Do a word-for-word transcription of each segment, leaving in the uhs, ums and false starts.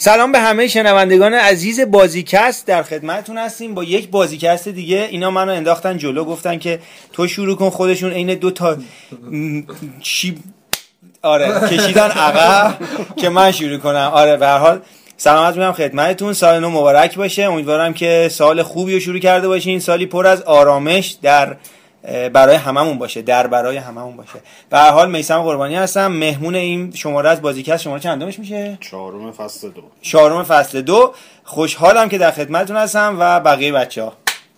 سلام به همه شنوندگان عزیز بازیکست، در خدمتتون هستیم با یک بازیکست دیگه. اینا منو انداختن جلو، گفتن که تو شروع کن، خودشون عین دو تا چی آره کشیدن عقب که من شروع کنم. آره به هر حال سلامت میگم خدمتتون، سال نو مبارک باشه. امیدوارم که سال خوبی رو شروع کرده باشین، سالی پر از آرامش در برای هممون باشه، در برای هممون باشه. به هر حال میثم قربانی هستم، مهمون این شماره از بازیکست. شماره چندمش میشه؟ چهارم فصل دو. چهارم فصل دو. خوشحالم که در خدمتتون هستم و بقیه بچه‌ها.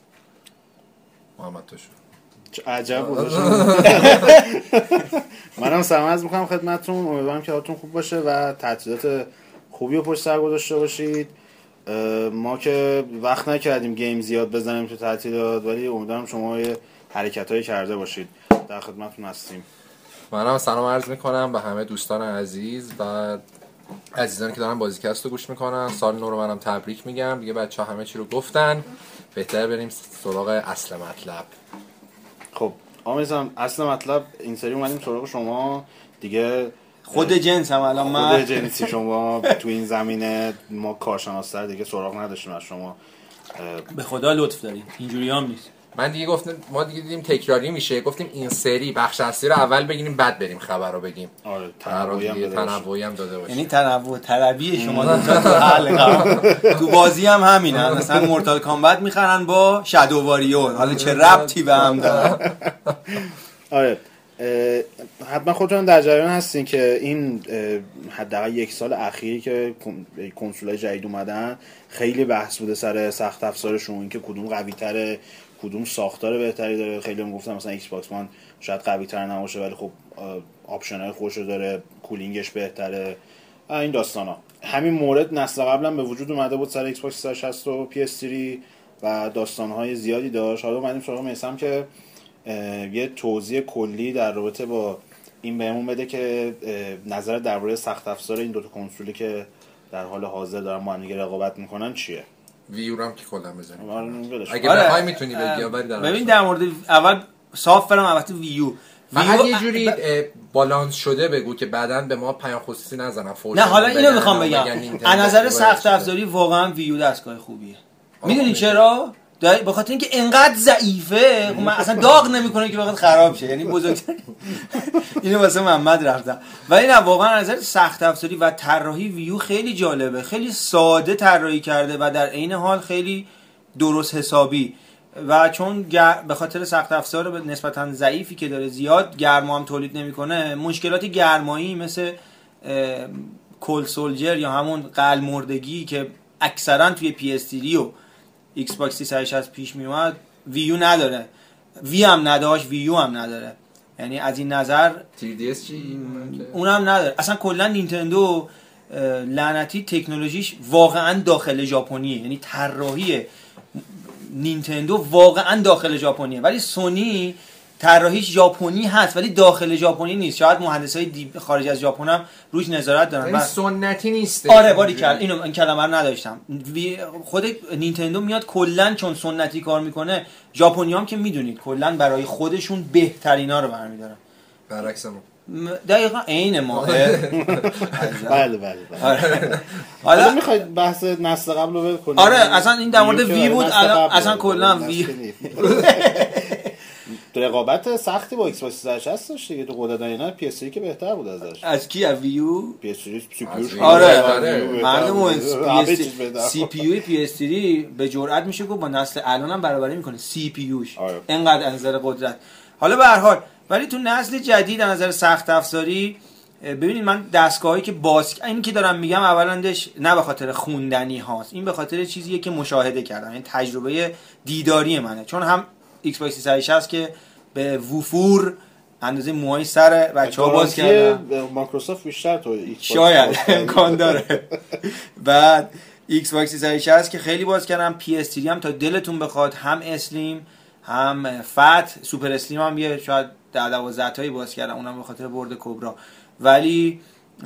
محمد توشو چه عجب بود. منم سلام عرض می‌کنم خدمتتون، امیدوارم که حالتون خوب باشه و تعطیلات خوبی رو پشت سر گذاشته باشید. ما که وقت نکردیم گیم زیاد بزنیم تو تعطیلات، ولی امیدوارم شما یه حرکتایی کرده باشید. در خدمتتون هستیم. منم سلام عرض میکنم به همه دوستان عزیز و عزیزانی که دارن بازیکست رو گوش میکنن. سال نو رو منم تبریک میگم. دیگه بچه‌ها همه چی رو گفتن، بهتره بریم سراغ اصل مطلب. خب آمیزم، اصل مطلب این سری اومدیم سراغ شما دیگه. خود جنس هم الان من خود جنسی شما تو این زمینه ما کارشناس‌تر دیگه سراغ نداشتیم از شما. به خدا لطف دارین، اینجوری هم نیست. من دیگه گفتم، ما دیگه دیدیم تکراری میشه، گفتیم این سری بخش اصلی رو اول بگیریم بعد بریم خبر رو بگیم. آره تنوعی هم, تنوعی هم داده باشه. یعنی تنوع طلبی شما دو تا تو حل تو بازی هم همینه. مثلا مورتال کامبت میخرن با شادو واریور، حالا چه ربطی به هم داره؟ آره حتما خودتون در جریان هستین که این حداقل یک سال اخیری که کنسولای جدید اومدن خیلی بحث بوده سر سخت افزارشون، این که کدوم قوی تره، کدوم ساختار بهتری داره. خیلی هم گفتن مثلا ایکس باکس وان شاید قوی تر نباشه ولی خب آپشن‌های خوشو داره، کولینگش بهتره، این داستانا. همین مورد نسل قبلا به وجود اومده بود سر ایکس باکس سیصد و شصت و پی اس تری و داستان‌های زیادی داشت. حالا اومدیم سراغ میثم که یه توضیح کلی در رابطه با این بهمون بده که نظر درباره سخت افزار این دو تا کنسولی که در حال حاضر دارن با هم دیگه رقابت میکنن چیه. ویو رو هم که کلا بزنیم اگه آره بخوای میتونی بگی. ولی در ببین در مورد اول صاف برم البته ویو فقط یه جوری بالانس شده بگو که بعداً به ما پیام خصوصی نزنن فوش. نه حالا اینو میخوام بگم، از نظر سخت افزاری واقعا ویو دستگاه خوبیه. میدونی چرا؟ به خاطر اینکه انقدر ضعیفه من اصلا داغ نمیکنه که بخواد خراب شه. یعنی بزرگتر اینو واسه محمد رفتم. ولی نه واقعا از نظر سخت افزاری و طراحی ویو خیلی جالبه، خیلی ساده طراحی کرده و در عین حال خیلی درست حسابی. و چون به خاطر سخت افزار نسبتا ضعیفی که داره، زیاد گرما هم تولید نمیکنه، مشکلات گرمایی مثل کول سولجر یا همون قل مردگی که اکثرا توی پی اس تری و ایکس باکس سیصد و شصت پیش می اومد ویو نداره. وی هم نداشت، ویو هم نداره. یعنی از این نظر تی دی اس چی اونم نداره. اصلا کلا نینتندو لعنتی تکنولوژیش واقعا داخل ژاپنیه، یعنی طراحی نینتندو واقعا داخل ژاپنیه، ولی سونی طراحیش ژاپنی هست ولی داخل ژاپنی نیست. شاید مهندسای خارج از ژاپن هم روش نظارت دارن. یعنی سنتی نیست. آره باری کرد، اینو این کلمه رو نداشتم. خود نینتندو میاد کلا چون سنتی کار میکنه، ژاپنیام که میدونید کلا برای خودشون بهترینا رو برمی‌دارن. برعکس ما دقیقاً عین ما. بله بله بله. حالا میخواید بحث نسل قبل رو بکنیم؟ آره اصلا این در مورد وی بود، اصلا کلا وی رقابت سختی با ایکس باکس سیصد و شصت داشت دیگه. تو قدرت اینا پی اس تری که بهتر بود ازش. از کی؟ از ویو؟ پی اس تری سی پی یو. آره معلومه سی پی یو پی اس تری به جرئت میشه گفت با نسل الان هم برابری میکنه سی پی یوش. اینقدر از نظر قدرت. حالا به هر حال ولی تو نسل جدید از نظر سخت افزاری ببینید، من دستگاهایی که باز اینی که دارم میگم اولندش نه به خاطر خوندنی هاست، این به خاطر چیزیه که مشاهده کردم، این تجربه دیداری منه. چون هم ایکس باکس سیصد و شصت که به وفور اندازه موهای سر بچه‌ها باز کردن، مایکروسافت بیشتر تو ایکس شاید امکان داره. بعد ایکس باکس سیصد و شصت که خیلی باز کردم، پی اس تری هم تا دلتون بخواد، هم اسلیم هم فت، سوپر اسلیم هم یه شاید ده دوازده تایی باز کردم، اونم به خاطر برد کبرا. ولی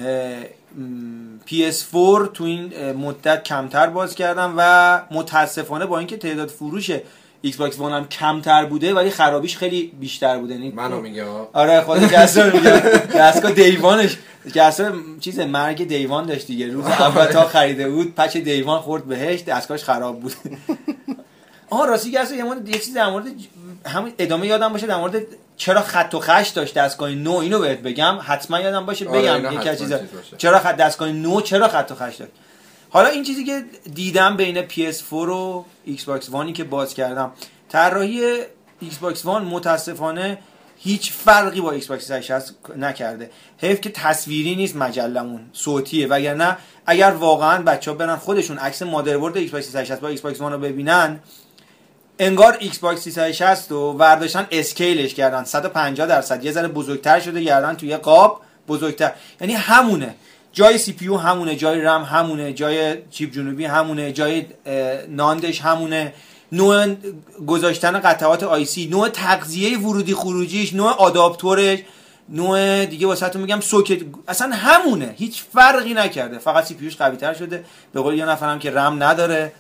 پی اس فور تو این مدت کمتر باز کردم و متاسفانه با اینکه تعداد فروش ایکس باکس وان هم کمتر بوده ولی خرابیش خیلی بیشتر بوده. یعنی منو میگه آره خود کسر میگه دستگاه دیوانش کسر چیز مرگ دیوان داشت دیگه، روز اول تا خریده بود پچ دیوان خورد بهش دستگاهش خراب بود. آها راستی کسر یه مورد یه چیز در مورد همون ادامه یادم باشه در مورد چرا خط و خش داشت دستگاه نو، اینو بهت بگم حتما یادم باشه بگم یکی از چیزا چرا خط دستگاه نو چرا خط و خش داشت. حالا این چیزی که دیدم بین پی اس فور و ایکس باکس وانی که باز کردم، طراحی ایکس باکس وان متاسفانه هیچ فرقی با ایکس باکس سیصد و شصت نکرده. حیف که تصویری نیست مجلمون، صوتیه، وگرنه اگر واقعا بچه‌ها برن خودشون عکس مادربرد ایکس باکس سیصد و شصت با ایکس باکس وان رو ببینن، انگار ایکس باکس سیصد و شصت رو برداشتن اسکیلش کردن صد و پنجاه درصد یه ذره بزرگتر شده گردن توی قاب بزرگتر، یعنی همونه، جای سی پی یو همونه، جای رم همونه، جای چیپ جنوبی همونه، جای ناندش همونه، نوع گذاشتن قطعات آی سی، نوع تغذیه ورودی خروجیش، نوع آداپتورش، نوع دیگه واسهتون میگم سوکت، اصلا همونه، هیچ فرقی نکرده، فقط سی پی یوش قوی تر شده. به قول یه نفرم که رم نداره.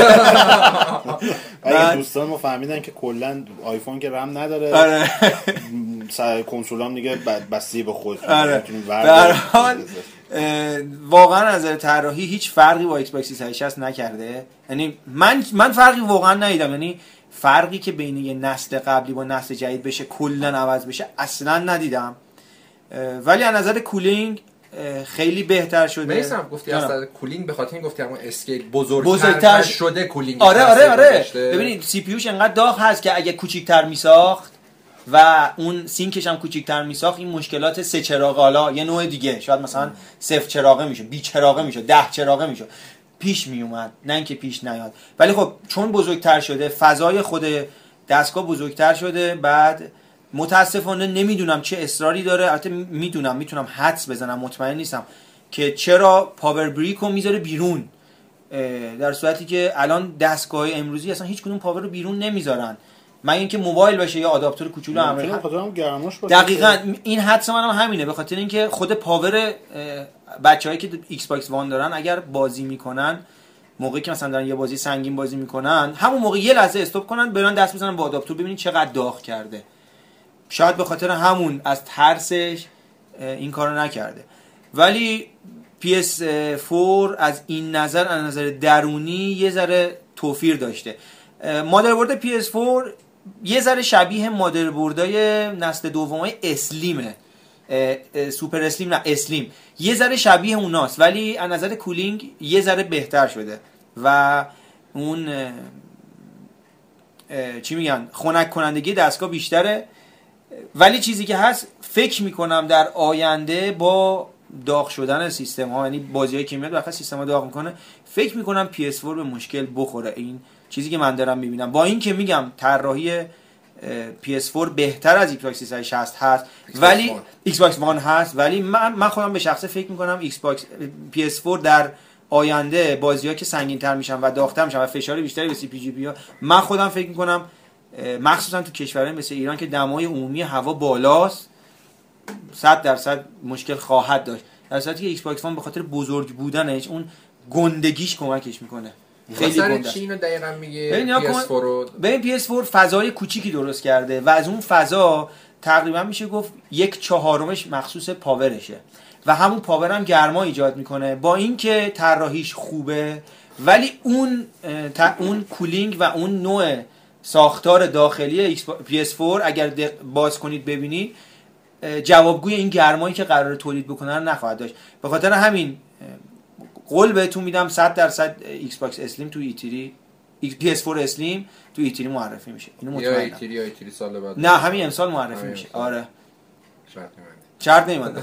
اگه دوستان ما فهمیدن که کلا آیفون که رم نداره، آره سر کنسولام دیگه بستی به خود. آره در حال واقعا از نظر طراحی هیچ فرقی با ایکس باکس سیصد و شصت نکرده. یعنی من من فرقی واقعا ندیدم، یعنی فرقی که بین یه نسل قبلی با نسل جدید بشه کلا عوض بشه اصلا ندیدم. ولی از نظر کولینگ خیلی بهتر شده. میسم گفتی از نظر کولینگ به خاطر این گفتی اما اسکیل بزرگتر, بزرگتر شده کولینگ. آره آره آره ببینید سی پی یوش انقدر داغ هست که اگه کوچیک‌تر میساخت و اون سینکش هم کوچیک‌تر میساخت این مشکلات سه چراغ، حالا یه نوع دیگه شاید مثلا صفر چراغه میشه، بی چراغه میشه، ده چراغه میشه، پیش میومد، نه اینکه پیش نیاد. ولی خب چون بزرگتر شده، فضای خود دستگاه بزرگتر شده، بعد متاسفانه نمیدونم چه اصراری داره، البته میدونم میتونم حدس بزنم، مطمئن نیستم که چرا پاور بریک رو میذاره بیرون، در صورتی که الان دستگاه امروزی اصلا هیچ کدوم پاور رو بیرون نمیذارن، مگر اینکه موبایل باشه یا آداپتور کوچولو عمل. دقیقاً این حدس منم هم همینه، به خاطر اینکه خود پاور بچه‌هایی که ایکس باکس وان دارن اگر بازی میکنن، موقعی که مثلا دارن یه بازی سنگین بازی میکنن، همون موقع یه لحظه استاپ کنن برن دست بزنن با آداپتور ببینید چقدر داغ کرده. شاید به خاطر همون از ترسش این کارو نکرده. ولی پی اس فور از این نظر از نظر درونی یه ذره توفیر داشته. مادربرد پی اس فور یه ذره شبیه مادربردای نسل دومای اسلیمه، سوپر اسلیم نه اسلیم، یه ذره شبیه اوناست، ولی از نظر کولینگ یه ذره بهتر شده و اون چی میگن خنک کنندگی دستگاه بیشتره. ولی چیزی که هست فکر میکنم در آینده با داغ شدن سیستم ها، یعنی بازیایی که میاد وقتی سیستم ها داغ میکنه، فکر میکنم پی اس فور به مشکل بخوره. این چیزی که من دارم میبینم، با این که میگم طراحی پی اس فور بهتر از ایکس باکس سیصد و شصت هست، ولی ایکس باکس وان هست، ولی من من خودم به شخصه فکر میکنم ایکس باکس پی اس فور در آینده بازی‌ها که سنگین‌تر میشن و داغ‌تر میشن و فشار بیشتری به سی پی جی پی ها، من خودم فکر میکنم مخصوصا تو کشورهای مثل ایران که دمای عمومی هوا بالاست صد درصد مشکل خواهد داشت، در صورتی که ایکس باکس وان به خاطر بزرگ بودنش اون گندگیش کمکش میکنه. خیلی گنده. چی اینو دقیقاً میگه پی اس فور رو؟ ببین پی اس فور فضای کوچیکی درست کرده و از اون فضا تقریبا میشه گفت یک چهارمش مخصوص پاورشه و همون پاور هم گرما ایجاد میکنه. با اینکه طراحیش خوبه ولی اون اون کولینگ و اون نوع ساختار داخلی پی اس فور اگر باز کنید ببینید جوابگوی این گرمایی که قراره تولید بکنن نخواهد داشت. به خاطر همین قول بهتون میدم صد درصد ایکس باکس اسلیم تو ای تری، پی اس فور اسلیم تو ای تری معرفی میشه. اینو مطمئنم. یا ای تری یا ای تری سال بعد. نه همین امسال معرفی میشه. آره. شرط شرط نمیمونه.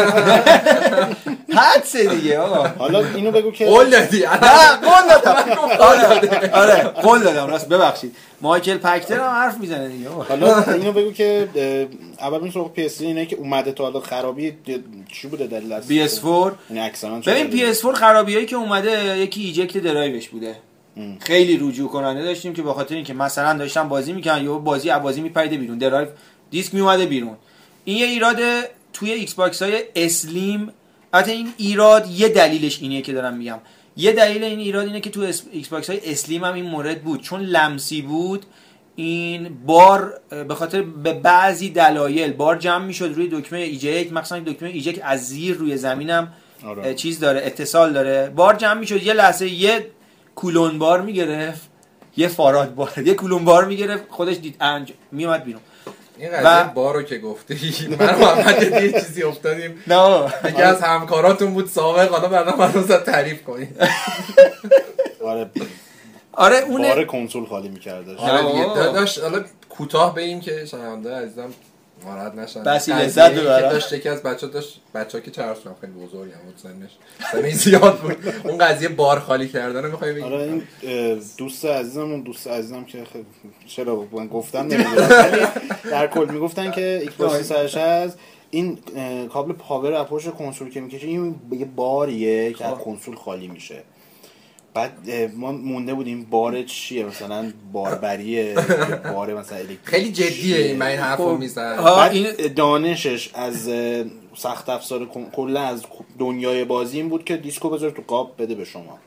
حدس دیگه آقا. حالا اینو بگو که قول دادی. نه قول دادم. آره آره قول دادم. راست ببخشید. مایکل پکتر هم حرف میزنه دیگه. حالا اینو بگو که اول این سراغ پی اس اینه که اومده تا حالا خرابی چی بوده دلیل از پی اس فور؟ یعنی اکثرا ببین پی اس فور خرابیایی که اومده یکی ایجکت درایوش بوده. ام. خیلی رجوع کننده داشتیم که به خاطر اینکه مثلا داشتم بازی میکنن یا بازی بازی میپریده بیرون، درایو دیسک میومده بیرون. این یه ایراد توی ایکس باکس های اسلیم. البته این ایراد یه دلیلش اینیه که دارم میگم یه دلیل این ایراد اینه که تو ایکس باکس های اسلیم هم این مورد بود، چون لمسی بود این بار به خاطر به بعضی دلایل بار جمع میشد روی دکمه ایجکت، مثلا دکمه ایجکت از زیر روی زمینم آره. چیز داره، اتصال داره، بار جمع میشد یه لحظه یه کولون بار میگرفت، یه فاراد بار، یه کولون بار میگرفت، خودش دید انج میومد بیرون. این قضیه و... بارو که گفتی من و محمد یه چیزی افتادیم نه یکی از همکاراتون بود سابق، حالا بعدا من رو تعریف کنید. آره آره اونه بار کنسول خالی می‌کرد. آره دیگه داشت. حالا کوتاه به این که شنونده عزیزم ناراحت نشن، بس لذت ببرن. داشت یکی از بچه‌ها داشت بچه‌ها که چراشون خیلی بزرگم بود، سنش سنش زیاد بود، اون قضیه بار خالی کردن می‌خوای بگی. آره این دوست عزیزمون دوست عزیزم که خیلی چرا من گفتم نمی‌دونم در کل میگفتن که ایکس باکس سیصد و شصت این کابل پاور اپوش کنسول که میکشه این یه باریه که از کنسول خالی میشه. بعد ما مونده بودیم بار چیه، مثلا باربریه بار مثلا الکتریک خیلی جدیه این من این حرفو میزنم. بعد این دانشش از سخت افزار کلا از دنیای بازی این بود که دیسکو بذار تو قاب بده به شما.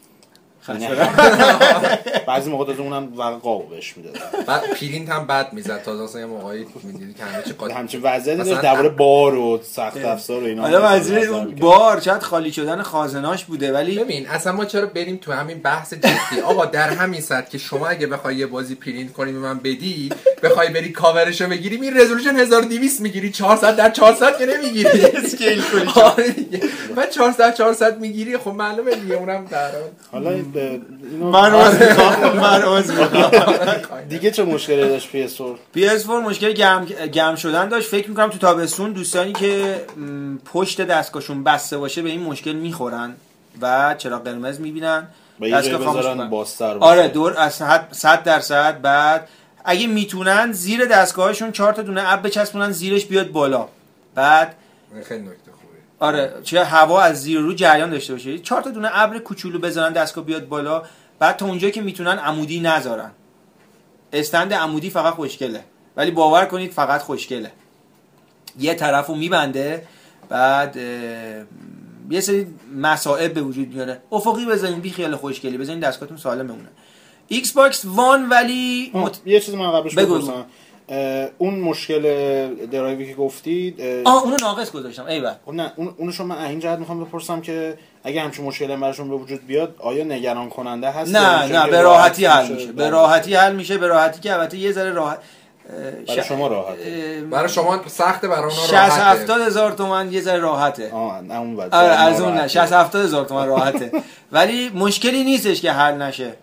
بعضی موقع از اونم واقعا قابو بهش میداد. بعد پرینت هم بد میزد تا اصلا یه موقعی میدیدی که همه چی قاطی همچین وضعیتی داشت درباره بار و سخت افزار و اینا. حالا وضعیت اون بار شاید خالی شدن خازناش بوده، ولی ببین اصلا ما چرا بریم تو همین بحث جدی. آقا در همین سطح که شما اگه بخوای یه بازی پرینت کنی به من بدی، بخوای بری کاورشو بگیری، این رزولوشن هزار و دویست میگیری، چهارصد در چهارصد که نمیگیری اسکیل کنی. بعد چهارصد چهارصد میگیری، خب معلومه دیگه اونم در حالا من از میخوام من از میخوام دیگه چه مشکلی داشت پی اس فور؟ پی اس فور مشکل گرم گرم شدن داشت. فکر میکنم تو تابستون دوستانی که پشت دستگاهشون بسته باشه به این مشکل میخورن و چراغ قرمز میبینن، دستگاه خاموش بازتر. آره دور از صد درصد. بعد اگه میتونن زیر دستگاهشون چهار تا دونه اب بچسبونن زیرش بیاد بالا. بعد خیلی نکته آره چه هوا از زیر رو جریان داشته باشه، چهار تا دونه ابر کوچولو بزنن دستگاه بیاد بالا. بعد تا اونجایی که میتونن عمودی نذارن. استند عمودی فقط خوشگله، ولی باور کنید فقط خوشگله، یه طرفو میبنده. بعد یه سری مسائل به وجود میاره. افقی بزنین بی خیال خوشگلی بزنین دستگاهتون سالم بمونه. ایکس باکس وان ولی مت... یه چیز من قبلش بپرسم، اون مشکل درایوی که گفتید آه اونو ناقص گذاشتم ایول. نه اون اونو شما این جهت میخوام بپرسم که اگه همچین مشکلی براشون به وجود بیاد آیا نگران کننده هست؟ نه نه به راحتی حل میشه. به راحتی حل میشه به راحتی که البته یه ذره راحت برای شما راحته، برای شما سخته، برای اونا راحته. شصت هفتاد هزار تومان یه ذره راحته. آه نه اون واسه آره از اون نه شصت هفتاد هزار تومان راحته. ولی مشکلی نیستش که حل نشه.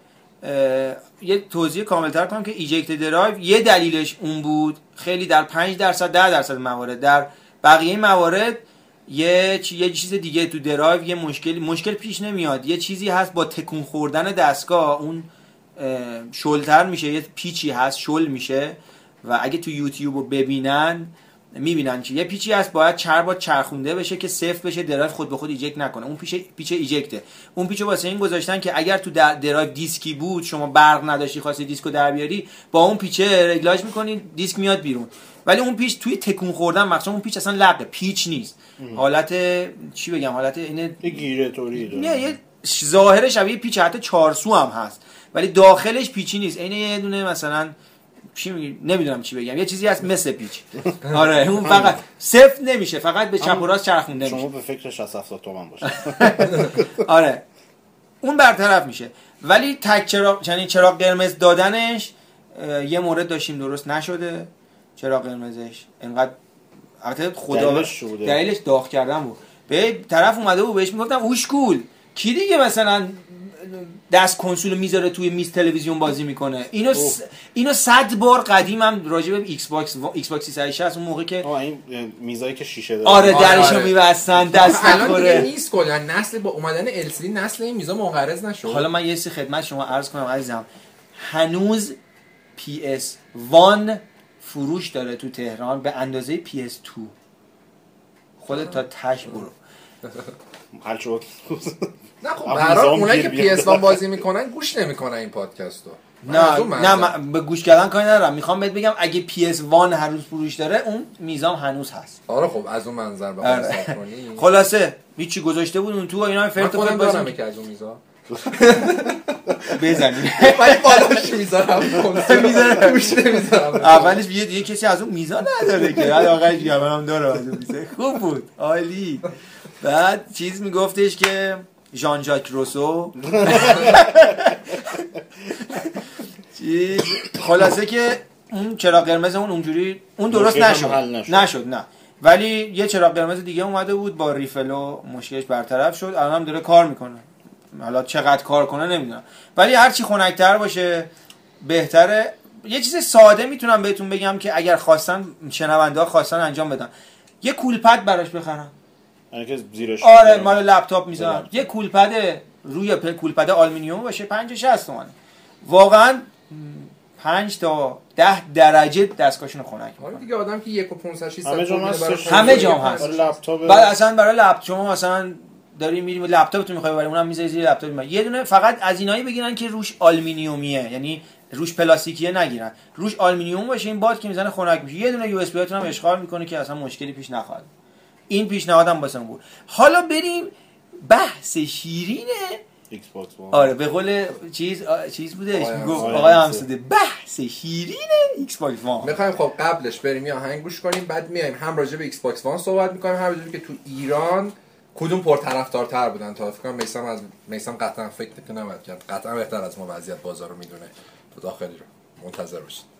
یه توضیح کاملتر کنم که ایجکت درایو یه دلیلش اون بود، خیلی در پنج درصد ده درصد موارد، در بقیه موارد یه چی... یه چیز دیگه تو درایو یه مشکلی مشکل پیش نمیاد. یه چیزی هست با تکون خوردن دستگاه اون شلتر میشه، یه پیچی هست شل میشه و اگه تو یوتیوب رو ببینن میبینن که یه پیچی هست باید چهار بار چرخونده بشه که صفر بشه درایو خود به خود ایجکت نکنه. اون پیچ پیچ ایجکته. اون پیچو واسه این گذاشتن که اگر تو درایو دیسکی بود شما برق نداشتی خواستی دیسکو در بیاری با اون پیچ رگلاژ میکنی دیسک میاد بیرون. ولی اون پیچ توی تکون خوردن مثلا اون پیچ اصلا لقه پیچ نیست. حالت چی بگم حالت اینه گیره طوری داره. نه یه ظاهر شبیه پیچ حتی چهار سو هم هست ولی داخلش پیچی نیست. اینه یه دونه مثلا چی میگی نمیدونم چی بگم یه چیزی هست مثل پیچ. آره اون فقط صفر نمیشه، فقط به چپ و راست چرخونده میشه. شما به فکر شصت هفتاد تومن باشه. آره اون برطرف میشه. ولی تک چراغ یعنی چراغ قرمز دادنش یه مورد داشتیم درست نشده. چراغ قرمزش انقدر البته خدا دلیلش داغ کردن بود. به طرف اومده بود بهش میگفتم اوشکول کی دیگه مثلا دست کنسول میذاره توی میز تلویزیون بازی میکنه. اینو س... اینو صد بار قدیمم راجع به ایکس باکس و... ایکس باکس سیصد و شصت اون موقع که این میزایی که شیشه داره آره درشو آره. میبستن دست نخوره. الان نیست کلا نسل با اومدن ال سی دی نسل این میزا منقرض نشد. حالا من یه چیزی خدمت شما عرض کنم عزیزم، هنوز پی اس وان فروش داره تو تهران به اندازه پی اس تو. خودت تا تش برو. حل شد. نه خب برای اونایی که پی اس وان بازی میکنن گوش نمیکنن این پادکستو. نه نه من به گوش کردن کاری ندارم، میخوام بهت بگم اگه پی اس وان هر روز فروش داره اون میزان هنوز هست. آره خب از اون منظر بخوام حساب کنی. خلاصه هیچی گذاشته بود اون تو اینا فرت خودم دارم که از اون میزان بزنیم ولی بالاش میذارم میذارم گوش نمیذارم. اولش یه یه کسی از اون میزان نداره که بعد آخرش جوابم داره از اون میزان. خوب بود عالی. بعد چیز میگفتش که ژان ژاک روسو چیز خلاصه که اون چراغ قرمز اون اونجوری اون درست نشد نشد نه ولی یه چراغ قرمز دیگه اومده بود با ریفل و مشکلش برطرف شد، الان هم داره کار میکنه. حالا چقدر کار کنه نمیدونم ولی هر چی خنک‌تر باشه بهتره. یه چیز ساده میتونم بهتون بگم که اگر خواستن شنونده ها خواستن انجام بدن، یه کولپد براش بخرن. که زیرش آره مال لپتاپ میذارن. یه کولپد روی کولپد آلومینیوم باشه پنجاه شصت تومانه. واقعا پنج تا ده درجه دستگاهشون خنک. آره دیگه آدم که یک و پانصد شصت همه جام هست. همه جام هست. لپتاپ بعد اصلا برای لپتاپ شما مثلا داری میری لپتاپتون میخوای ببری اونم میذاری زیر لپتاپ. یه دونه فقط از اینایی بگیرن که روش آلومینیومیه، یعنی روش پلاستیکیه نگیرن، روش آلومینیوم باشه. این باد که میزنه خنک میشه. یه دونه یو اس بی هاتون هم اشغال میکنه که اصلا مشکلی پیش نخواهد. این پیشنهادم واسم بود. حالا بریم بحث شیرینه ایکس باکس وان. آره به قول چیز آ... چیز بودش گفت آقای همسوده بحث شیرینه ایکس باکس وان. میخوایم خب قبلش بریم یه آهنگ گوش کنیم بعد میایم هم راجع به ایکس باکس وان صحبت میکنیم هم راجع به که تو ایران کدوم پرطرفدارتر بودن. تا فکر کنم میثم از میثم قطعا فکر نکنم کرد قطعا بهتر از ما وضعیت بازار رو میدونه. تو داخلی رو منتظر باشید.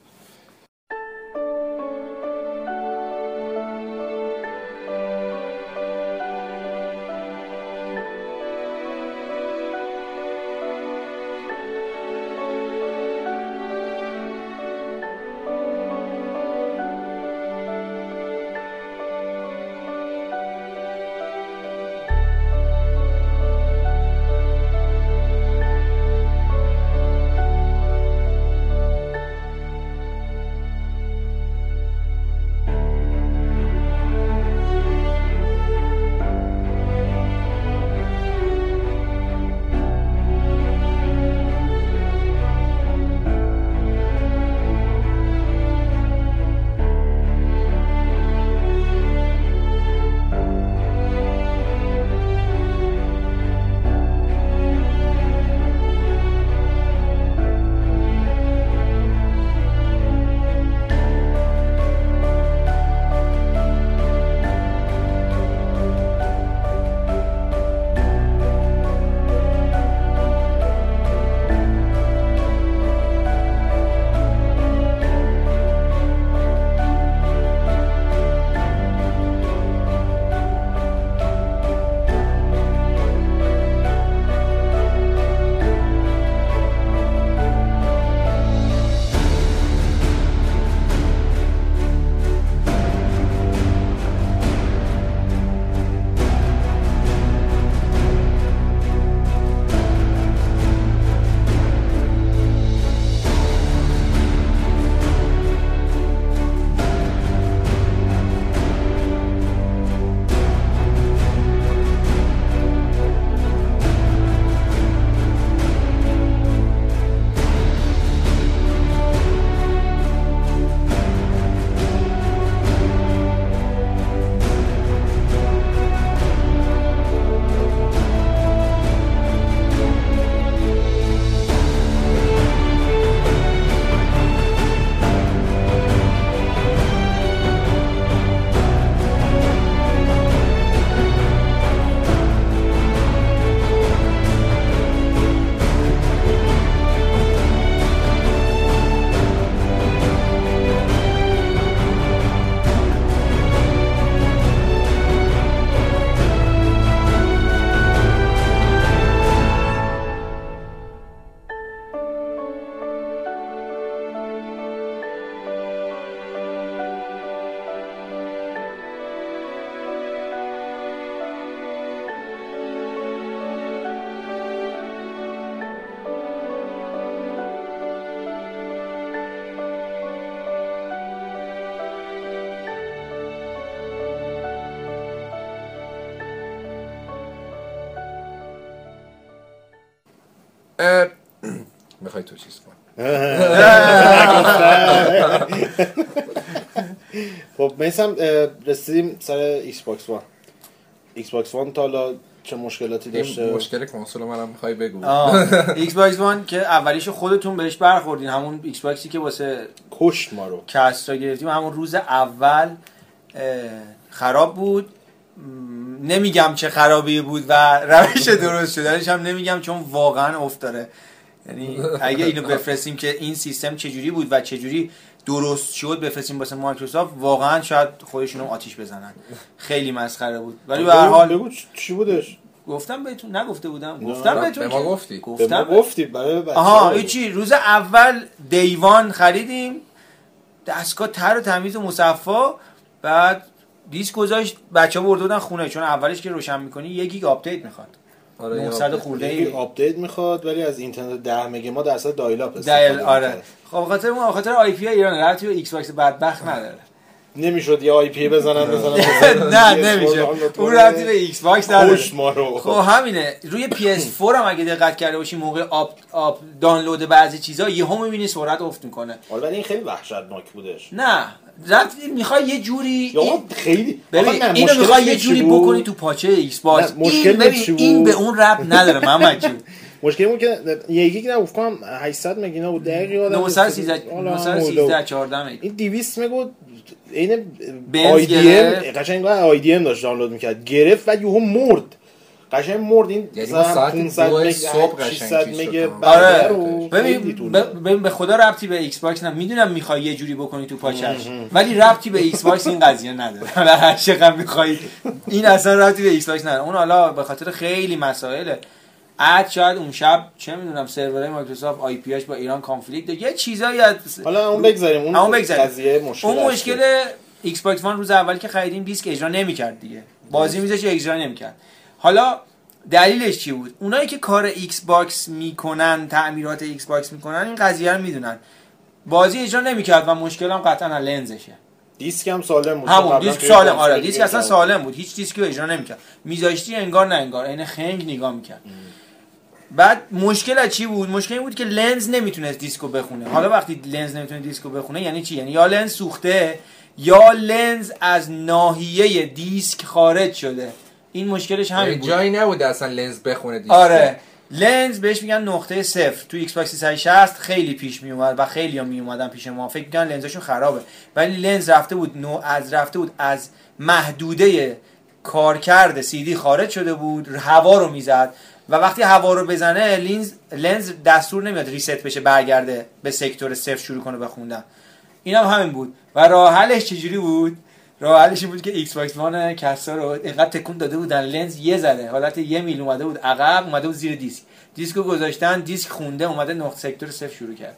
میخوای تو چیز کن؟ خب میسم رسیدیم سر ایکس باکس وان. ایکس باکس وان تا حالا چه مشکلاتی داشته؟ مشکل کنسول منم میخوای بگو. ایکس باکس وان که اولیشو خودتون بهش برخوردین، همون ایکس باکسی که واسه کشت ما رو کسرا گرفتیم همون روز اول خراب بود. نمیگم چه خرابی بود و روش درست شدنش هم نمیگم چون واقعا افت داره. یعنی اگه اینو بفرستیم که این سیستم چجوری بود و چجوری درست شد بفرستیم واسه مایکروسافت، واقعا شاید خودشونو آتیش بزنن. خیلی مسخره بود. ولی به هر حال بگو چی بودش؟ گفتم بهتون نگفته بودم؟ گفتم بهتون به ما گفتی. گفتم به ما گفتی برای بچه‌ها. آها هیچی. روز اول دیوان خریدیم، دستگاه تر و تمیز و مصفا، بعد دیسک گذاشت، بچه‌ها برده بودن خونه چون اولش که روشن می‌کنی یک گیگ آپدیت می‌خواد. آره نهصد خورده ای آپدیت می‌خواد ولی از اینترنت ده مگا ما درصد دایل اپ استفاده آره. خب خاطر ما خاطر آی پی ایران رابطی به ایکس باکس بدبخت نداره. نمیشد یه آی پی بزنن بزنن نه نمیشه. اون رابطی به ایکس باکس نداره. رو. خب همینه. روی پی اس فور هم اگه دقت کرده باشی موقع آپ آپ دانلود بعضی چیزا یهو می‌بینی سرعت افت میکنه. حالا این خیلی وحشتناک بودش. نه رابطی میخوای یه جوری یا خیلی ببین اینو میخوای یه جوری بکنی تو پاچه ایکس باکس. مشکل ببین این به اون ربط نداره محمد جون. مشکل اون که یکی که گفت کنم هشتصد مگینا بود دقیقاً نهصد و سیزده چهارده مگ این دویست مگا این آی دی ام قشنگ آی دی ام داشت دانلود میکرد گرفت و یهو مرد قشنگ مرد. این یعنی پانصد مگ صبح ششصد مگ. آره ببین ببین به خدا ربطی به ایکس باکس نه. میدونم میخوای یه جوری بکنی تو پاچش ولی ربطی به ایکس باکس این قضیه نداره. حالا هر چقدر میخوای این اصلا ربطی به ایکس باکس نداره. اون حالا به خاطر خیلی مسائل عاد شاید اون شب چه میدونم سرورهای مایکروسافت آی پی اش با ایران کانفلیکت یه چیزایی از حالا اون بگذاریم اون, اون بگذاریم. قضیه مشکل اون مشکل ایکس باکس وان روز اولی که خریدیم دیسک اجرا نمی‌کرد دیگه. بازی میذاش اجرا نمی‌کرد. حالا دلیلش چی بود؟ اونایی که کار ایکس باکس میکنن، تعمیرات ایکس باکس میکنن این قضیه رو میدونن. بازی اجرا نمی‌کرد و مشکل هم قطعا لنزشه. دیسک هم سالم بود. همون دیسک سالم آره دیسک اصلا سالم بود. هیچ دیسکی رو اجرا نمی‌کرد. میذاشتی انگار نه انگار عین خنگ نگاه می‌کرد. بعد مشکل چی بود؟ مشکل این بود که لنز نمیتونست دیسکو بخونه. حالا وقتی لنز نمیتونه دیسکو بخونه یعنی چی؟ یعنی یا لنز سوخته یا لنز از ناحیه دیسک خارج شده. این مشکلش همین بود. جایی نبود اصلا لنز بخونه دیسک. آره لنز بهش میگن نقطه صفر. تو ایکس باکس سیصد و شصت خیلی پیش می اومد و خیلی ها می اومدن پیش ما فکر می‌کردن لنزشون خرابه ولی لنز رفته بود نو از رفته بود از محدوده کارکرد سی دی خارج شده بود، هوا رو میزد و وقتی هوا رو بزنه لنز لنز دستور نمیاد ریست بشه برگرده به سکتور صفر شروع کنه بخوندن. اینم هم همین بود و راه حلش چجوری بود؟ راه حلش این بود که ایکس باکس وان کسا رو اینقدر تکون داده بودن لنز یه ذره حالت یه میل اومده بود عقب اومده بود زیر دیسک. دیسکو گذاشتن دیسک خونده اومده نقطه سکتور صفر شروع کرد.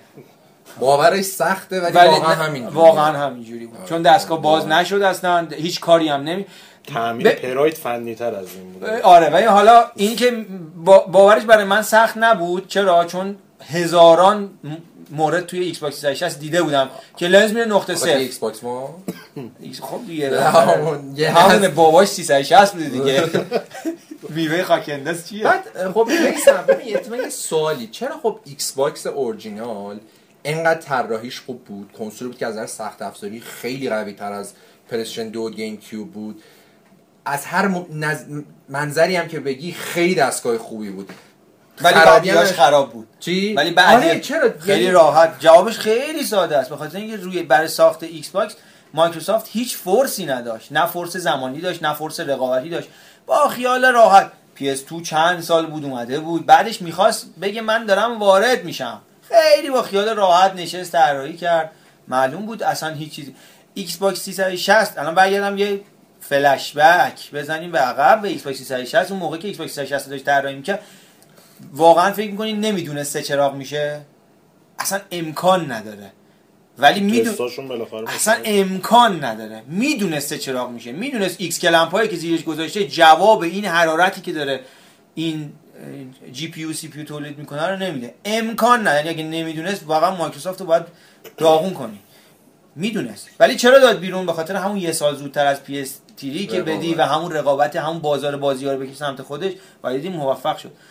باورش سخته ولی واقعا همین واقعا همینجوری بود. چون دستگاه باز نشد اصلا هیچ کاری هم نمی تعمیر ب... پراید فنی تر از این بود. آره ولی حالا این که با... باورش برای من سخت نبود. چرا؟ چون هزاران مورد توی ایکس باکس سیصد و شصت دیده بودم که لنز میره نقطه صفر. ایکس باکس ما خب دیگه همون باباش سیصد و شصت بود دیگه. میوه خاکنداز چیه؟ بعد خب بگیسم ببین یه سوالی چرا خب ایکس باکس اورجینال اینقدر طراحیش خوب بود، کنسول بود که از نظر سخت افزاری خیلی قوی تر از پلی‌استیشن دو و گیم کیوب بود، از هر م... نز... منظری هم که بگی خیلی دستگاه خوبی بود ولی بعدیاش خراب بود. چی؟ ولی بعدی آره چرا خیلی راحت جوابش خیلی ساده است. به خاطر اینکه روی برای ساخت ایکس باکس مایکروسافت هیچ فورسی نداشت، نه فورس زمانی داشت نه فورس رقابتی داشت. با خیال راحت پی اس دو چند سال بود اومده بود بعدش میخواست بگه من دارم وارد میشم، خیلی با خیال راحت نشست طراحی کرد، معلوم بود اصلا هیچ چیزی. ایکس باکس سیصد و شصت الان برگردم یه فلش بک بزنیم به عقب به ایکس باکس سیصد و شصت. اون موقع که ایکس باکس سیصد و شصت داشت طراحی میکرد واقعا فکر می‌کنی نمیدونست سه چراغ میشه؟ اصلا امکان نداره. ولی میدون اصلا امکان نداره. میدونست سه چراغ میشه، میدونست ایکس کلمپایی که زیرش گذاشته جواب این حرارتی که داره این جی پی یو سی پی یو تولید میکنه رو نمیده. امکان نداره. یعنی اگه نمیدونست واقعا مایکروسافت رو باید داغون کنی. میدونست ولی چرا داد بیرون؟ به خاطر همون یه سال زودتر از پی اس تری که بدی و همون رقابت همون بازار بازی‌ها رو بکشه سمت خودش و دیدیم موفق شد.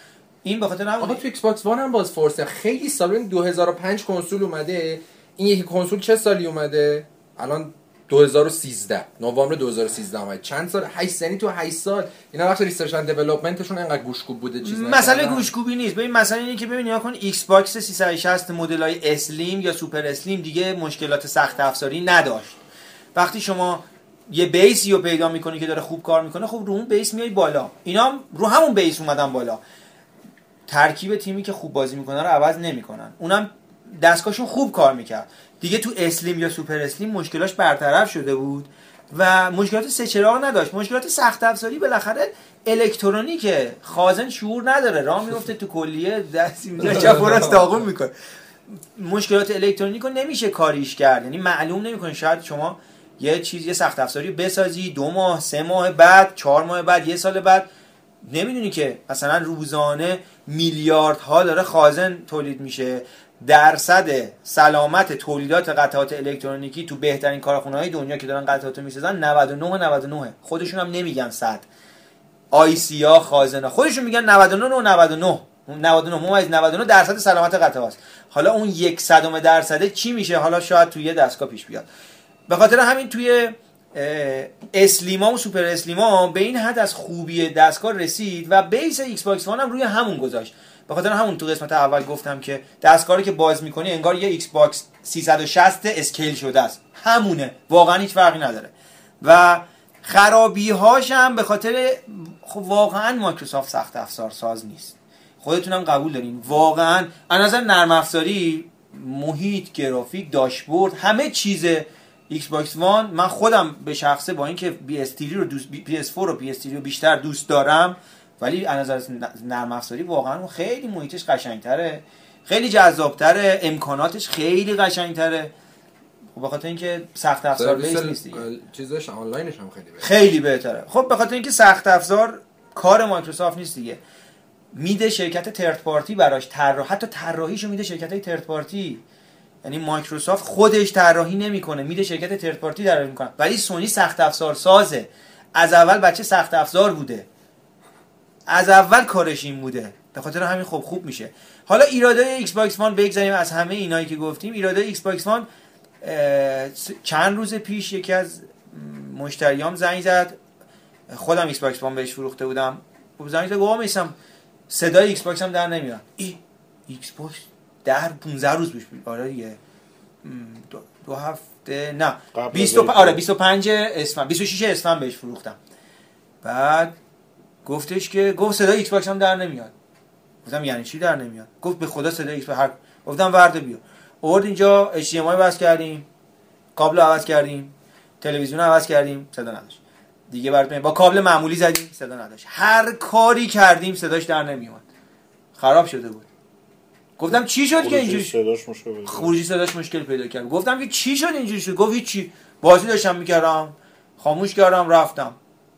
این به خاطر همون آقا تو ایکس باکس وان هم باز فورس خیلی سال، این دو هزار و پنج کنسول اومده، این یکی کنسول چه سالی اومده؟ الان دو هزار و سیزده، نوامبر دو هزار و سیزده اومد. چند سال؟ هشت، یعنی تو هشت سال اینا وقت ریسرچ اند دیولپمنتشون انقدر گوشکوب بوده چیز نکردن. مسئله گوشکوبی نیست. ببین مسئله اینه که ببین یا کن ایکس باکس سیصد و شصت مدل‌های اسلیم یا سوپر اسلیم دیگه مشکلات سخت افزاری نداشت. وقتی شما یه بیسی رو پیدا میکنی که داره خوب کار میکنه، خب رو اون بیس میای بالا. اینا رو همون بیس اومدن بالا. ترکیب تیمی که خوب بازی میکنه رو عوض نمیکنن. اونم دستگاهشون خوب کار میکرد. دیگه تو اسلیم یا سوپر اسلیم مشکلاش برطرف شده بود و مشکلات سه چراغ نداشت. مشکلات سخت افزاری بالاخره الکترونیکه، خازن شعور نداره، راه میفته تو کلیه دستی میذاره چپ و راست داغون میکنه. مشکلات الکترونیک رو نمیشه کاریش کرد، یعنی معلوم نمیکنه. شاید شما یه چیز، یه سخت افزاری بسازی دو ماه سه ماه بعد، چهار ماه بعد، یه سال بعد نمیدونی که مثلا روزانه میلیاردها داره خازن تولید میشه. درصد سلامت تولیدات قطعات الکترونیکی تو بهترین کارخونه‌های دنیا که دارن قطعاتو میسازن نود و نه و نود و نه، خودشون هم نمیگن صد. آی سی ها، خازنا خودشون میگن نود و نه و نود و نه نود و نه ممیز نود و نه درصد سلامت قطعات. حالا اون یک صدم درصد چی میشه؟ حالا شاید توی دستگاه پیش بیاد. به خاطر همین توی اسلیما و سوپر اسلیما به این حد از خوبی دستگاه رسید و بیس ایکس باکس وان هم روی همون گذاشت. به خاطر همون تو قسمت اول گفتم که دستگاه رو که باز میکنی انگار یه ایکس باکس سیصد و شصت اسکیل شده است. همونه، واقعا هیچ فرقی نداره. و خرابی هاش هم به خاطر خب واقعا مایکروسافت سخت افزار ساز نیست. خودتونم قبول دارین. واقعا از نظر نرم افزاری، محیط، گرافیک، داشبورد، همه چیز ایکس باکس وان، من خودم به شخصه با اینکه پی اس تری رو دوست پی اس فور و پی اس تری رو بیشتر دوست دارم، ولی از نظر نرم افزاری واقعا خیلی محیطش قشنگتره، خیلی جذابتره، امکاناتش خیلی قشنگتره. خب به خاطر اینکه سخت افزار بیس نیست دیگه، چیزش آنلاینش هم خیلی بهتره. خیلی بهتره. خب به خاطر اینکه سخت افزار کار مایکروسافت نیست دیگه، میده شرکت ترد پارتی براش طراح، حتی طراحیشو میده شرکتای ترد پارتی. یعنی مایکروسافت خودش طراحی نمیکنه، میده شرکت ترد پارتی طراحی میکنه. ولی سونی سخت افزار سازه، از اول بچه سخت افزار بوده، از اول کارش این بوده، به خاطر همین خوب خوب میشه. حالا ایرادای ایکس باکس وان بگذاریم از همه اینایی که گفتیم. ایرادای ایکس باکس وان چند روز پیش یکی از مشتریام زنگ زد، خودم ایکس باکس وان بهش فروخته بودم، خب زنگ زد گفتم میسم صدای ایکس باکس هم در نمیاد. ای ایکس باکس در پانزده روز پیش بود. آره دیگه دو, دو هفته نه بیست و پ... آره بیست و پنج اسفند بیست و شش اسفند بهش فروختم. بعد گفتش که گفت صدای ایکس باکس هم در نمیاد. گفتم یعنی چی در نمیاد؟ گفت به خدا صدای ایکس باکس هر گفتم ورده بیا. آورد اینجا اچ دی ام آی وصل کردیم، کابل عوض کردیم، تلویزیون عوض کردیم، صدا نداشت. دیگه براتون با کابل معمولی زدیم، صدا نداشت. هر کاری کردیم صداش در نمیومد. خراب شده بود. گفتم چی شد که اینجوری صداش مشکل پیدا خروجی صداش مشکل پیدا کرد. گفتم که چی شد اینجوری شد؟ گفت هیچی، بازی داشتم میکردم، خاموش کردم رفتم،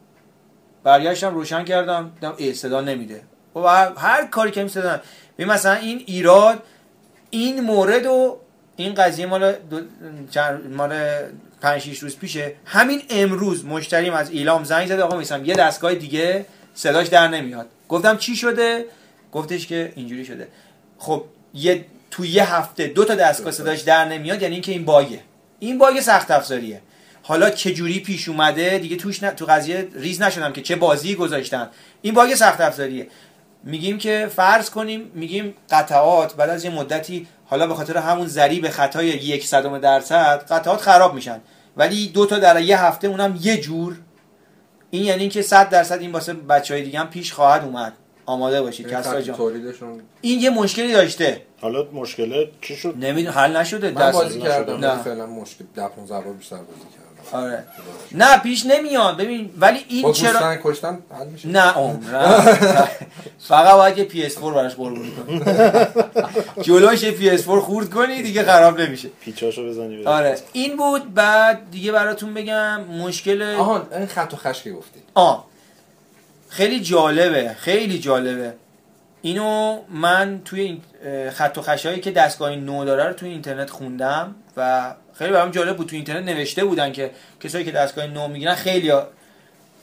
برگشتم روشن کردم دیدم ای صدا نمیده. و هر کاری که صدا نمیده. ببین مثلا این ایراد، این مورد و این قضیه مال دو... مال پنج شش روز پیشه. همین امروز مشتریم از ایلام زنگ زده، آقا میسم یه دستگاه دیگه صداش در نمیاد. گفتم چی شده؟ گفتش که اینجوری شده. خب یه تو یه هفته دو تا دستگاه صداش در نمیاد، یعنی اینکه این باگه. این باگ سخت افزاریه. حالا چه جوری پیش اومده دیگه توش ن... تو قضیه ریز نشدم که چه بازی گذاشتن. این باگ سخت افزاریه. میگیم که فرض کنیم میگیم قطعات بعد از یه مدتی، حالا به خاطر همون ضریب خطای یک صدم درصد قطعات خراب میشن، ولی دو تا در یه هفته اونم یه جور، این یعنی اینکه صد درصد این واسه بچهای دیگه هم پیش خواهد اومد. آماده باشید کسرا جان. این یه مشکلی داشته. حالا مشکل چی شد؟ نمیدونم، حل نشده. من بازی کردم نه فعلا مشکل ده پانزده بار بیشتر بازی کردم. آره نه پیش نمیاد. ببین ولی این چرا کشتن حل میشه؟ نه عمرن فقط باید یه پی اس فور براش قربونی کنی، جلوش یه پی اس فور خورد کنی دیگه خراب نمیشه، پیچاشو بزنی بده. آره این بود. بعد دیگه براتون بگم مشکل آها این خط و خش که گفتی، آه خیلی جالبه، خیلی جالبه. اینو من توی این خط و خشایی که دستگاه نو داره رو توی اینترنت خوندم و خیلی برام جالب بود. توی اینترنت نوشته بودن که کسایی که دستگاه نو میگیرن خیلی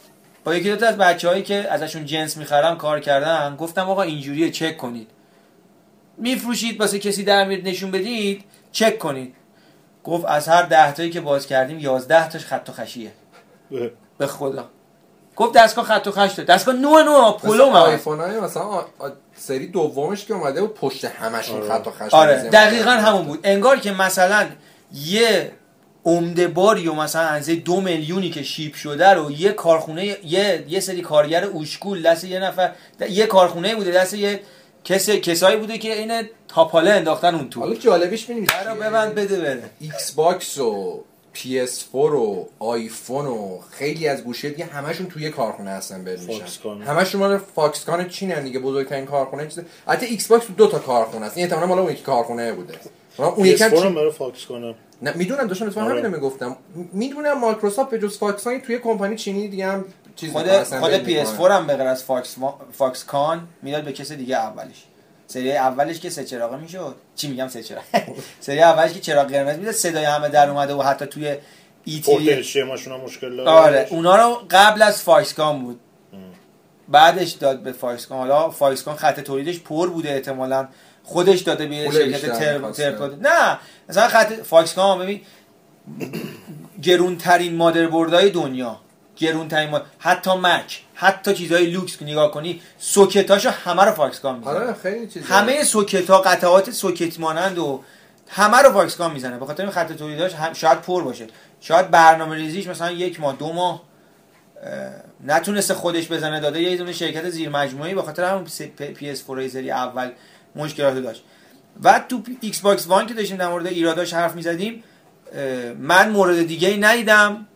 با یکی دو تا از بچه‌هایی که ازشون جنس می‌خرم کار کردن، گفتم آقا اینجوریه چک کنید. میفروشید واسه کسی در میاد نشون بدید، چک کنید. گفت از هر ده تایی که باز کردیم یازده تاش خط و خشیه. به خدا. گفت دستگاه خط و خش داد. دستگاه نو نو آپولو ما. آیفونای مثلا آ... آ... سری دومش که اومده بود پشت همشون آره. خط و خش. آره دقیقاً همون بود. انگار که مثلا یه عمده باری و مثلا از دو میلیونی که شیپ شده رو یه کارخونه یه یه سری کارگر اوشکول دست یه نفر یه کارخونه بوده دست یه کس کسایی بوده که این تاپاله انداختن اون تو. حالا جالبیش می‌بینید برا ببند بده بره. ایکس باکس و پی اس فور و آیفون و خیلی از گوشی دیگه همشون توی کارخونه اسمبل میشن. همشون مال فاکسکان چینن دیگه، بزرگترین کارخونه چیزه. البته ایکس باکس دو تا کارخونه است. این احتمالاً مال اون یکی کارخونه بوده. اون یکم چی برای فاکسکان. نه میدونم داشتم مثلا همین میگفتم. میدونم مایکروسافت به جز فاکسکان توی کمپانی چینی دیگه هم چیز خود خود پی اس فور هم به غیر از فاکس فاکسکان میداد به کسی دیگه اولش. سری اولش که سه چراغه میشد، چی میگم سه چراغ سری اولش که چراغ قرمز میداد صدای همه در اومده و حتی توی ای تی ماشینا مشکل داره. آره اونا رو قبل از فاکسکان بود ام. بعدش داد به فاکسکان. حالا فاکسکان خط تولیدش پر بوده احتمالاً خودش داده به شرکت تر ترپاد. نه مثلا خط فاکسکان ببین گرونترین مادربردهای دنیا، گرونترین ماد... حتی مک، حتی چیزای لوکس که نگاه کنی سوکتاشو همه رو فاکسکان میزنه. آره خیلی چیزا همه سوکت‌ها قطعات سوکت مانند و همه رو فاکسکان میزنه. به خاطر این خط تولیداش هم شاید پر باشه، شاید برنامه‌ریزیش مثلا یک ماه دو ماه نتونسته خودش بزنه، داده یه دونه شرکت زیر مجموعه‌ای، به خاطر همون پی اس فور سری اول مشکلات داشت. و تو ایکس باکس وان که داشتیم در مورد ایراداش حرف می‌زدیم، من مورد دیگه‌ای ندیدم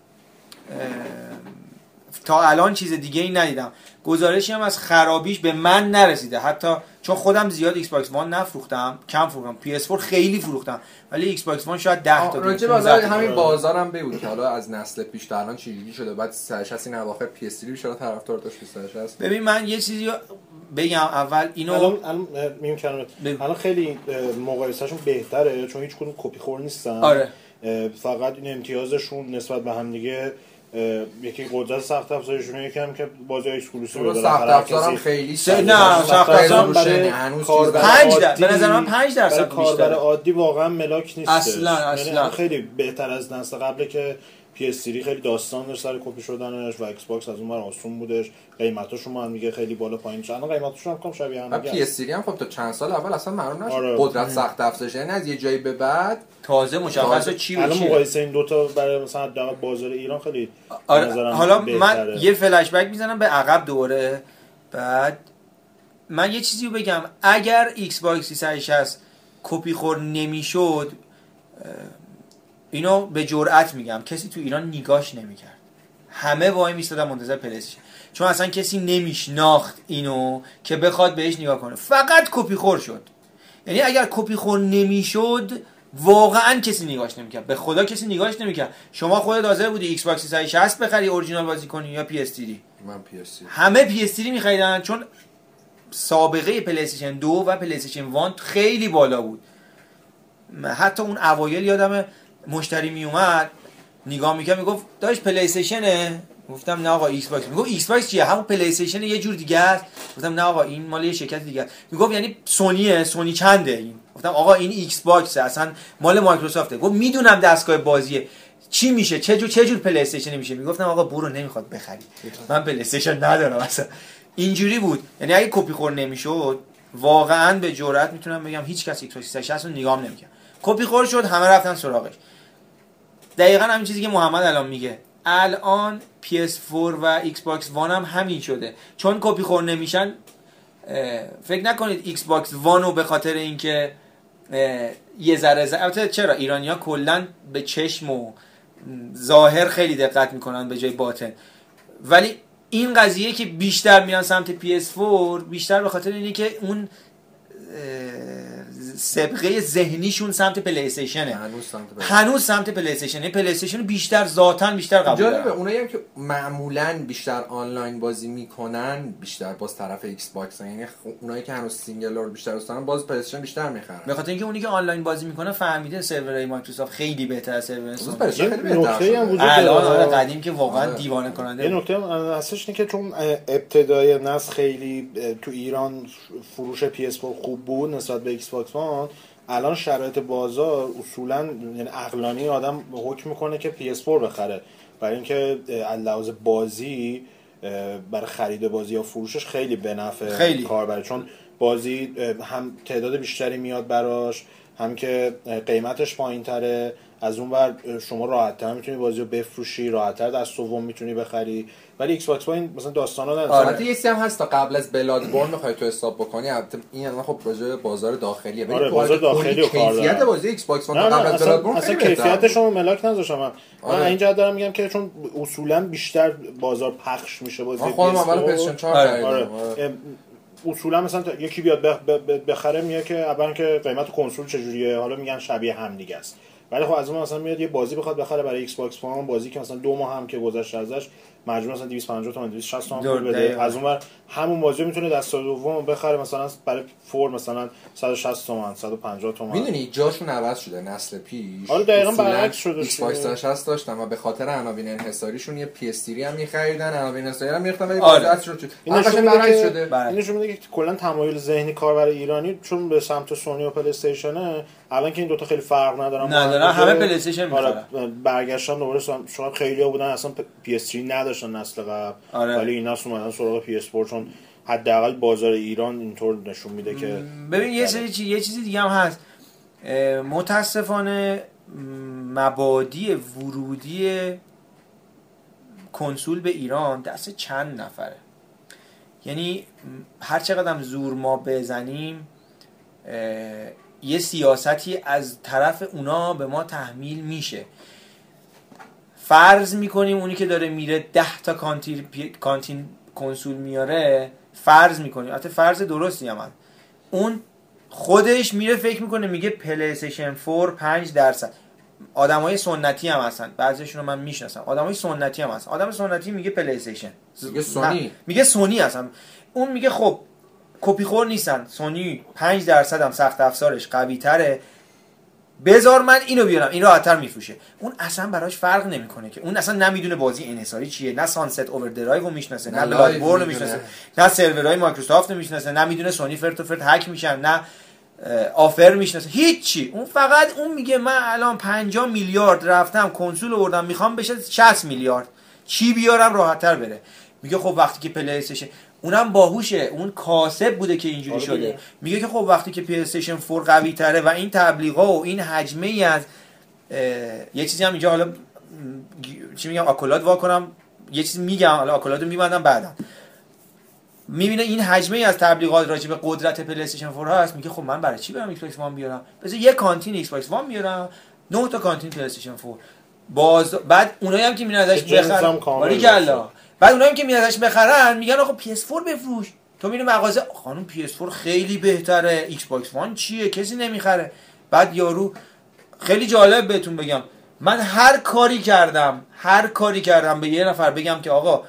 تا الان، چیز دیگه ای ندیدم. گزارشی هم از خرابیش به من نرسیده، حتی چون خودم زیاد ایکس باکس وان نفروختم، کم فروختم. پی اس فور خیلی فروختم ولی ایکس باکس وان شاید ده تا. راجع بازار همین بازارم بگو که حالا از نسل پیش تا الان چجوری شده. بعد سه صد و شصت این اواخر پی اس تری بیشتر طرفدار داشت سه صد و شصت. ببین من یه چیزی بگم اول اینو الان الان میگم کلمه الان خیلی مقایسهشون بهتره چون هیچ کدوم کپی خور نیستن. آره فقط این امتیازشون نسبت به هم دیگه یکی قدرت سخت افزارشونه، یکم که بازی اکسکلوسیو داره. سخت افزارم خیلی س... نه سخت افزار برای هنوز پنج درصد به نظر من پنج درصد بیشتره. کاربر عادی واقعا ملاک نیست اصلا اصلا. یعنی خیلی بهتر از نسل قبل که پی اس تری خیلی داستان داشت سر کپی شدنش و ایکس باکس از اون ور آسون بودش. قیمتاشون هم دیگه خیلی بالا پایین شدن. قیمتاشون هم کم شبیه هم دیگه. پی اس تری هم خب تا چند سال اول اصلا معلوم نشد آره. قدرت سخت افزارش، یعنی از یه جایی به بعد تازه مشخصه چی بشه. الان مقایسه این دو تا برای مثلا در بازار ایران خیلی آره. حالا من یه فلش بک میزنم به عقب دوره. بعد من یه چیزی رو بگم، اگر ایکس باکس سیصد و شصت کپی خور نمیشد، اینو به جرئت میگم کسی تو ایران نگاش نمیکرد، همه وای میستادن منتظر پلی استیشن، چون اصلا کسی نمیشناخت اینو که بخواد بهش نگاه کنه. فقط کپی خور شد. یعنی اگر کپی خور نمیشد واقعا کسی نگاش نمیکرد، به خدا کسی نگاش نمیکرد. شما خودت حاضر بودی ایکس باکس سیصد و شصت بخری اورجینال بازی کنی یا پی اس تری؟ من پی اس تری. همه پی اس تری میخریدن چون سابقه پلی استیشن دو و پلی استیشن وان خیلی بالا بود. حتی اون اوایل یادمه مشتری می اومد نگاه میکرد میگفت داش پلی استیشنه؟ گفتم نه آقا ایکس باکس. میگفت ایکس باکس چیه؟ همون پلی استیشن یه جور دیگه است. گفتم نه آقا این مال یه شرکت دیگه است. میگفت یعنی سونیه؟ سونی چنده این؟ گفتم آقا این ایکس باکس اصلا مال مایکروسافته. گفت میدونم دستگاه بازیه، چی میشه؟ چه جور چه جور پلی استیشن میشه؟ میگفتم آقا برو نمیخواد بخری، من پلی استیشن ندارم اصلا. اینجوری بود. یعنی اگه کپی خور نمیشد واقعا به جرئت میتونم بگم هیچ کس ایکس باکس سیصد و شصت رو نگام نمیکرد. کپی خور شد همه رفتن سراغش. دقیقاً همین چیزی که محمد الان میگه. الان پی اس فور و ایکس باکس وان هم همین شده، چون کپی خور نمیشن. فکر نکنید ایکس باکس وان رو به خاطر اینکه یه ذره ذره، البته چرا ایرانی‌ها کلاً به چشم و ظاهر خیلی دقت میکنن به جای باطن، ولی این قضیه که بیشتر میان سمت پی اس فور بیشتر به خاطر اینه که اون سابقه ذهنیشون سمت پلی استیشنه. هنوز سمت پلی هنوز سمت پلی استیشن. پلی استیشن بیشتر ذاتاً بیشتر قبول دارن. جالبه اونایی هم که معمولاً بیشتر آنلاین بازی میکنن بیشتر باز طرف ایکس باکس، یعنی اونایی که هنوز سینگل رو بیشتر دوست دارن باز پلی استیشن بیشتر میخرن. به خاطر اینکه اونی که آنلاین بازی میکنه فهمیده سرورهای مایکروسافت خیلی بهتره از سرورهای سونی. نکته هم وجود داره الان قدیم که واقعا دیوانه کننده. یه نکته هستش اینه که چون ابتدای نسل خیلی تو ایران فروش پی اس فور خوب بود نسبت به ایکس باکس وان، الان شرایط بازار اصولا یعنی عقلانی آدم حکم میکنه که پی اس فور بخره، برای اینکه از لحاظ بازی برای خرید بازی یا فروشش خیلی به نفع کاربر، چون بازی هم تعداد بیشتری میاد براش، هم که قیمتش پایین‌تره، از اون ور شما راحت‌تر میتونی بازی رو بفروشی، راحت‌تر دست دوم میتونی بخری. ولی ایکس باکس وان مثلا داستانا نداره. البته یه سیم هست تا قبل از بلادبورن می‌خوای تو حساب بکنی، البته این الان خب راجع بازار داخلیه، ولی آره بازار داخلی و کیفیت بازی ایکس باکس وان تا قبل از بلادبورن اصلا کیفیتش رو ملاک نذاشتم من. آره. من اینجا دارم میگم که چون اصولا بیشتر بازار پخش میشه بازی پی اس فور. خودم اول پلی استیشن چهار خریدم. آره. آره. اصولا مثلا یکی بیاد بخره میگه که اولا که قیمت کنسول چجوریه، حالا میگن شبیه هم دیگه است، ولی خب از اون مثلا میاد یه بازی بخواد بخره برای ایکس باکس وان، بازی که مثلا دو ماه هم که گذشته ازش مجموع مثلا دویست و پنجاه تومن دویست و شصت تومن بده، از اون ور همون بازی میتونه دست دوم بخره مثلا برای فور مثلا صد و شصت تومن صد و پنجاه تومن. میدونی جاشون عوض شده نسل پیش. آره دقیقاً برعکس شده. ایکس باکس شصت داشتن و به خاطر عناوین انحصاریشون یه پی اس تری هم می‌خریدن، عناوین انحصاری هم می‌ریختن ولی بازار شد. این نشون برعکس شده. این نشون میده که کلا تمایل ذهنی کاربر ایرانی چون به سمت سونی و پلی استیشنه، الان که این دوتا خیلی فرق ندارن ندارن همه پلی استیشن می‌خرن. برگشتن دوباره شما خیلی‌ها بودن اصلا پی اس تری نداشتن نسل قبل، آره. ولی اینا اومدن سراغ پی اس فور چون حداقل بازار ایران اینطور نشون میده که ببین یه سری چی... یه چیزی دیگه هم هست، متاسفانه مبادی ورودی کنسول به ایران دست چند نفره، یعنی هر چقدر هم زور ما بزنیم یه سیاستی از طرف اونا به ما تحمیل میشه. فرض میکنیم اونی که داره میره ده تا کانتین, کانتین کنسول میاره، فرض میکنیم، البته فرض درستی هم هست، اون خودش میره فکر میکنه میگه پلی استیشن فور پنج درصد. آدمای سنتی هم هستن، بعضیشون رو من میشناسم، آدمای سنتی هم هستن. آدم سنتی میگه پلی استیشن، میگه سونی، میگه سونی هستن. اون میگه خب کپی خور نیستن، سونی پنج درصد هم سخت افزارش قوی تره، بذار من اینو بیارم این راحت‌تر میفروشه. اون اصلا براش فرق نمیکنه که اون اصلا نمیدونه بازی انحصاری چیه، نه سانست اوور درایو رو میشناسه، نه بلادبورن رو میشناسه، نه سرورهای مایکروسافت رو میشناسه، نه میدونه سونی فرت و فرت هک میشن، نه آفر میشناسه، هیچی. اون فقط اون میگه من الان پنجاه میلیارد رفتم کنسول آوردم میخوام بشه شصت میلیارد، چی بیارم راحت‌تر بره. میگه خب وقتی که پلی استیشن، اونم باهوشه، اون کاسب بوده که اینجوری شده، میگه که خب وقتی که پلی استیشن فور قوی تره و این تبلیغا و این حجمه ای از یه چیزی هم اینجا حالا چی میگم آکولاد وا کنم یه چیزی میگم، حالا آکولادو میبندم بعدا، میبینه این حجمه ای از تبلیغات راجع به قدرت پلی استیشن فور هست، میگه خب من برای چی برم ایکس باکس وان بیارم، بذار یه کانتین ایکس باکس وان بیارم، نه تا کانتین پلی استیشن فور. باز بعد اونایی هم که میرن ازش بخرن، ولی کلا بعد اونایی که میرن ازش بخرن میگن آقا پی اس فور بفروش. تو میری مغازه خانم پی اس فور خیلی بهتره، ایکس باکس وان چیه کسی نمیخره. بعد یارو خیلی جالب بهتون بگم، من هر کاری کردم هر کاری کردم به یه نفر بگم که آقا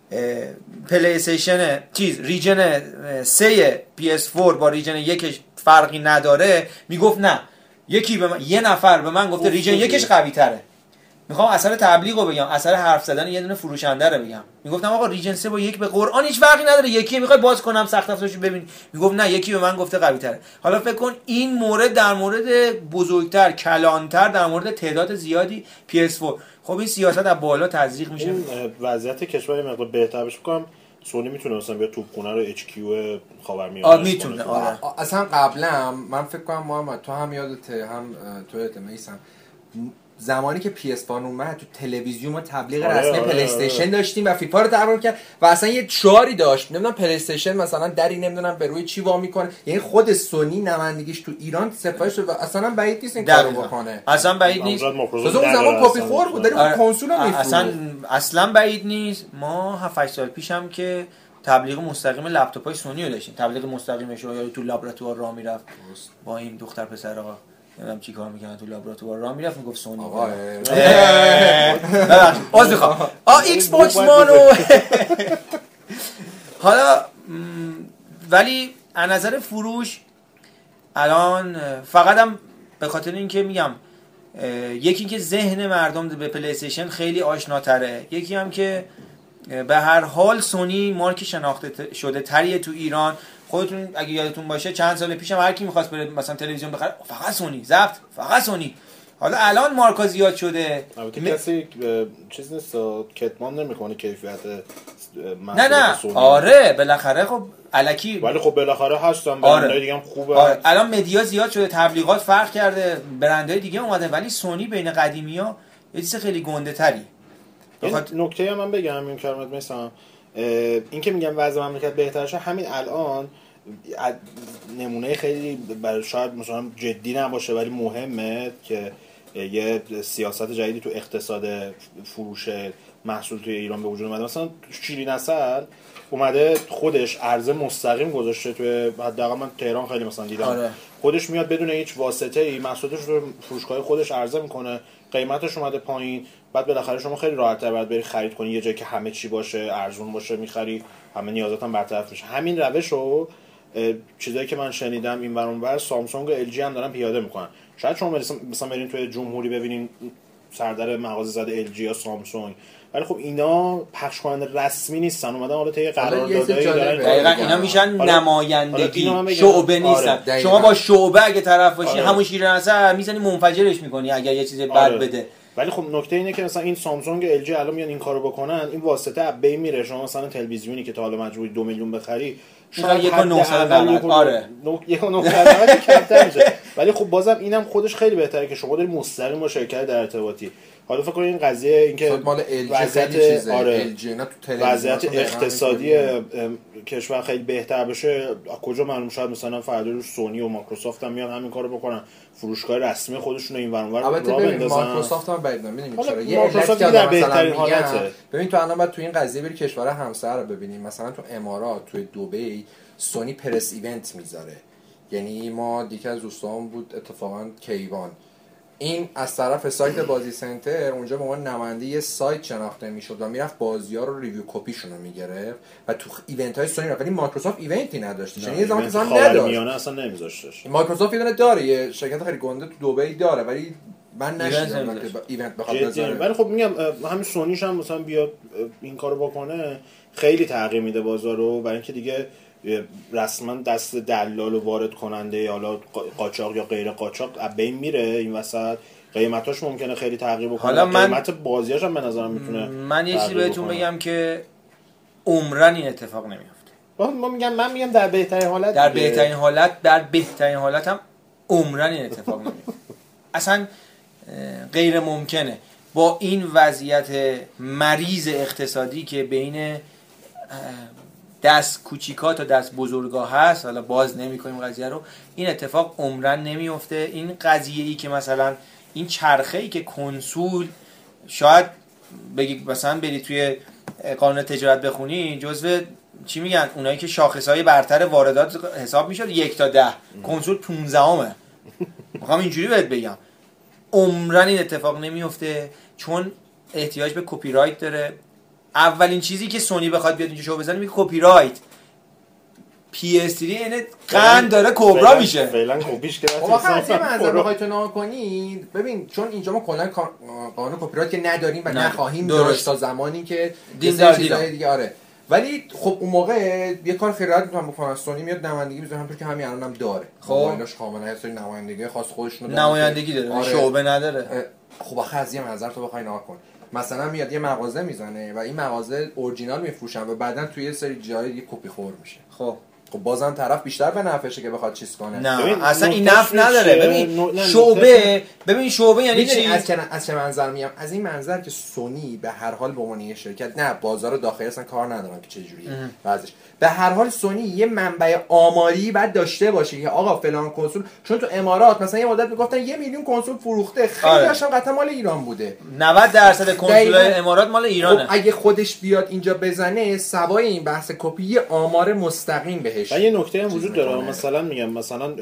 پلی استیشن چیز ریجن سه پی اس فور با ریجن یکش فرقی نداره، میگفت نه. یکی به من، یه نفر به من گفته ریجن یکش قوی تره. میخوام اثر تبلیغ رو بگم، اثر حرف زدن یه دونه فروشنده رو بگم. میگفتم آقا ریجن سه با یک به قرآن هیچ فرقی نداره، یکی میخوای باز کنم سخت افزارشو ببین، میگفت نه یکی به من گفته قوی تره. حالا فکر کن این مورد در مورد بزرگتر کلانتر در مورد تعداد زیادی پی اس فور. خب این سیاست از بالا تزریق میشه. وضعیت کشور مقدار بهتر بشه میگم سونی میتونه مثلا بیا توپخونه رو اچ کیو خاورمیانه آ میتونه. آره اصلا قبلا من فکر کنم محمد تو هم یادته هم تو اتمیسم زمانی که پی اس وان اومد تو تلویزیون ما تبلیغ آره، رسمی آره، پلی استیشن آره. داشتیم و فیفا رو تبلیغ کرد و اصلا یه شعاری داشت، نمیدونم پلی استیشن مثلا دری نمیدونم به روی چی وا میکنه، یعنی خود سونی نمایندگیش تو ایران سفارش و اصلا بعید نیست این کارو بکنه، اصلا بعید نیست. تو اون زمان کپی خور بود داریم آره. کنسول رو میفروشه، اصلا اصلا بعید نیست. ما هفت سال پیشم که تبلیغ مستقیم لپتاپ‌های سونی رو داشتیم. تبلیغ مستقیمش رو تو لابراتوار راه میرفت با این دختر پسر آقا نمیدونم چی کار میکنن تو لابراتوار راه میرفت میگفت سونی آقا باز میخوام آ ایکس باکس مانو. حالا ولی از نظر فروش الان فقط هم به خاطر اینکه میگم یکی اینکه ذهن مردم به پلی استیشن خیلی آشناتره، یکی هم که به هر حال سونی مارک شناخته شده تریه تو ایران. خودتون اگه یادتون باشه چند سال پیشم هر کی می‌خواست بره مثلا تلویزیون بخره فقط سونی ضبط، فقط سونی. حالا الان مارکا زیاد شده، البته م... کسی چیز نیست کتمان نمیکنه کیفیت نه نه سونی. آره بالاخره خب الکی ولی خب بالاخره هستن برندهای آره. دیگه هم خوبه. آره. الان مدیا زیاد شده، تبلیغات فرق کرده، برندهای دیگه اومدن، ولی سونی بین قدیمی‌ها یه چیز خیلی گنده تری. بخاطر نکته هم من بگم این کارمت مثلا این که میگم وضع مملکت بهتر شه، همین الان نمونه خیلی برای شاید مثلا جدی نباشه ولی مهمه که یه سیاست جدیدی تو اقتصاد فروش محصول توی ایران به وجود اومده. مثلا شیرین عسل اومده خودش عرضه مستقیم گذاشته توی حداقل من تهران خیلی مثلا دیدم آره. خودش میاد بدون هیچ واسطه‌ای محصولش رو فروشگاه خودش عرضه میکنه، قیمتش اومده پایین، بعد بالاخره شما خیلی راحت‌تر بعد بری خرید کنی یه جایی که همه چی باشه، ارزون باشه، می‌خری، همه نیازات هم برطرف میشه. همین روشو چیزایی که من شنیدم این ور اون ور سامسونگ و ال جی هم دارن پیاده میکنن. شاید شما مثلا برین توی جمهوری ببینین سردر مغازه زده ال جی یا سامسونگ، ولی خب اینا پخش کننده رسمی نیستن، اومدن حالا طی قراردادایی دارن. دقیقاً اینا میشن نمایندگی شعبه نیستن. آره. شما با شعبه اگه طرف باشی آره. همون شیرین عسل میزنی منفجرش میکنی اگه یه چیز بد آره. بده. ولی خب نکته اینه که مثلا این سامسونگ ال جی الان میان این کارو بکنن، این واسطه ابی میره. شما مثلا تلویزیونی که تا حالا مجبوری دو میلیون بخری شاید یک و نهصد و نود آره یک و نهصد و نود کمتر میشه، ولی خب بازم اینم خودش خیلی بهتره که شما داری مستقیم با شرکت در ارتباطی. حالا فکر کنید این قضیه اینکه وضعیت آره وضعیت اقتصادی کشور خیلی بهتر بشه کجا معلوم، شاید مثلا فردا رو سونی و مایکروسافت هم میان همین کارو بکنن، فروشگاه رسمی خودشون رو این ور اون ور راه بندازن. مایکروسافت هم بعید نمیدونیم چرا یه علت که در بهترین حالته. ببین تو الان بعد تو این قضیه بری کشور همسایه رو ببینیم، مثلا تو امارات توی دبی سونی پرس ایونت میذاره. یعنی ما دیگه از دوستان بود اتفاقا کیوان، این از طرف سایت بازی سنتر اونجا به عنوان نماینده یه سایت شناخته میشد و میرفت بازی‌ها رو ریویو کپیشون رو میگرفت و تو ایونت های سونی. ولی مایکروسافت ایونتی نداشت، یعنی یه زمان که اصلا نداشت، اصلا نمیذاشتش. مایکروسافت یه داره، یه شرکت خیلی گنده تو دبی داره ولی من نشیدم که ایونت بخواد بذاره. ولی خب میگم همین سونیش هم مثلا بیاد این کارو بکنه خیلی تغییر میده بازار رو، برای اینکه دیگه رسما دست دلال و وارد کننده حالا قاچاق یا غیر قاچاق از بین میره این وسط. قیمتاش ممکنه خیلی تغییر بکنه، حالا من قیمت بازیاش هم به نظرم میتونه. من یه چیزی بهتون بگم که عمرن این اتفاق نمیفته. ما میگم من میگم در بهترین حالت در بهترین حالت در بهترین حالت هم عمرن این اتفاق نمیفته. اصلا غیر ممکنه با این وضعیت مریض اقتصادی که بین دست کوچیکا تا دست بزرگا هست. حالا باز نمی‌کنیم قضیه رو، این اتفاق عمرن نمیفته. این قضیه‌ای که مثلا این چرخه‌ای که کنسول شاید بگی مثلا بری توی قانون تجارت بخونی جزو چی میگن اونایی که شاخص‌های برتر واردات حساب میشد یک تا ده، کنسول پانزدهمه. میخوام اینجوری بهت بگم عمرن این اتفاق نمیفته چون احتیاج به کپی رایت داره. اولین چیزی که سونی بخواد بیاد اینجا شو بزنه میگه کپی رایت. پی اس تری اینه قند داره کبرا میشه. فعلا کپیش که واقعا یه منظر بخوای تو نگاه کنی ببین، چون اینجا ما کلا قانون کپی رایت که نداریم و نخواهیم داشت تا زمانی که دین در دیگه, دیگه آره. ولی خب اون موقع یه کار خیلی راحت میتونن بکنن. سونی میاد نمایندگی میذاره، همونطور که همین الانم داره. خب ایناش کاملا یه سری نمایندگی خاص خودشونو داره. نمایندگی داره، آره. شعبه نداره. خب آخه از یه منظر تو بخوای نگاه کن، مثلا میاد یه مغازه میزنه و این مغازه اورجینال میفروشن و بعدن توی یه سری جای یه کپی خور میشه. خب خب بازم طرف بیشتر به نفعشه که بخواد چیز کنه. نه اصلا این نفع نداره. ببین شعبه ببین شعبه یعنی چی؟ از چه از چه منظر میگم؟ از این منظر که سونی به هر حال به عنوان یه شرکت، نه بازار داخلی اصلا کار ندارن که چه جوریه وضعش، به هر حال سونی یه منبع آماری بعد داشته باشه که آقا فلان کنسول، چون تو امارات مثلا یه مدت میگفتن یه میلیون کنسول فروخته، خیلی آره. هاشم قطعا مال ایران بوده. نود درصد کنسولای امارات مال ایرانه. خب اگه خودش بیاد اینجا بزنه سوای این بحث کپی یه آمار مستقیم بهش. و یه نکته هم وجود داره، مثلا میگم مثلا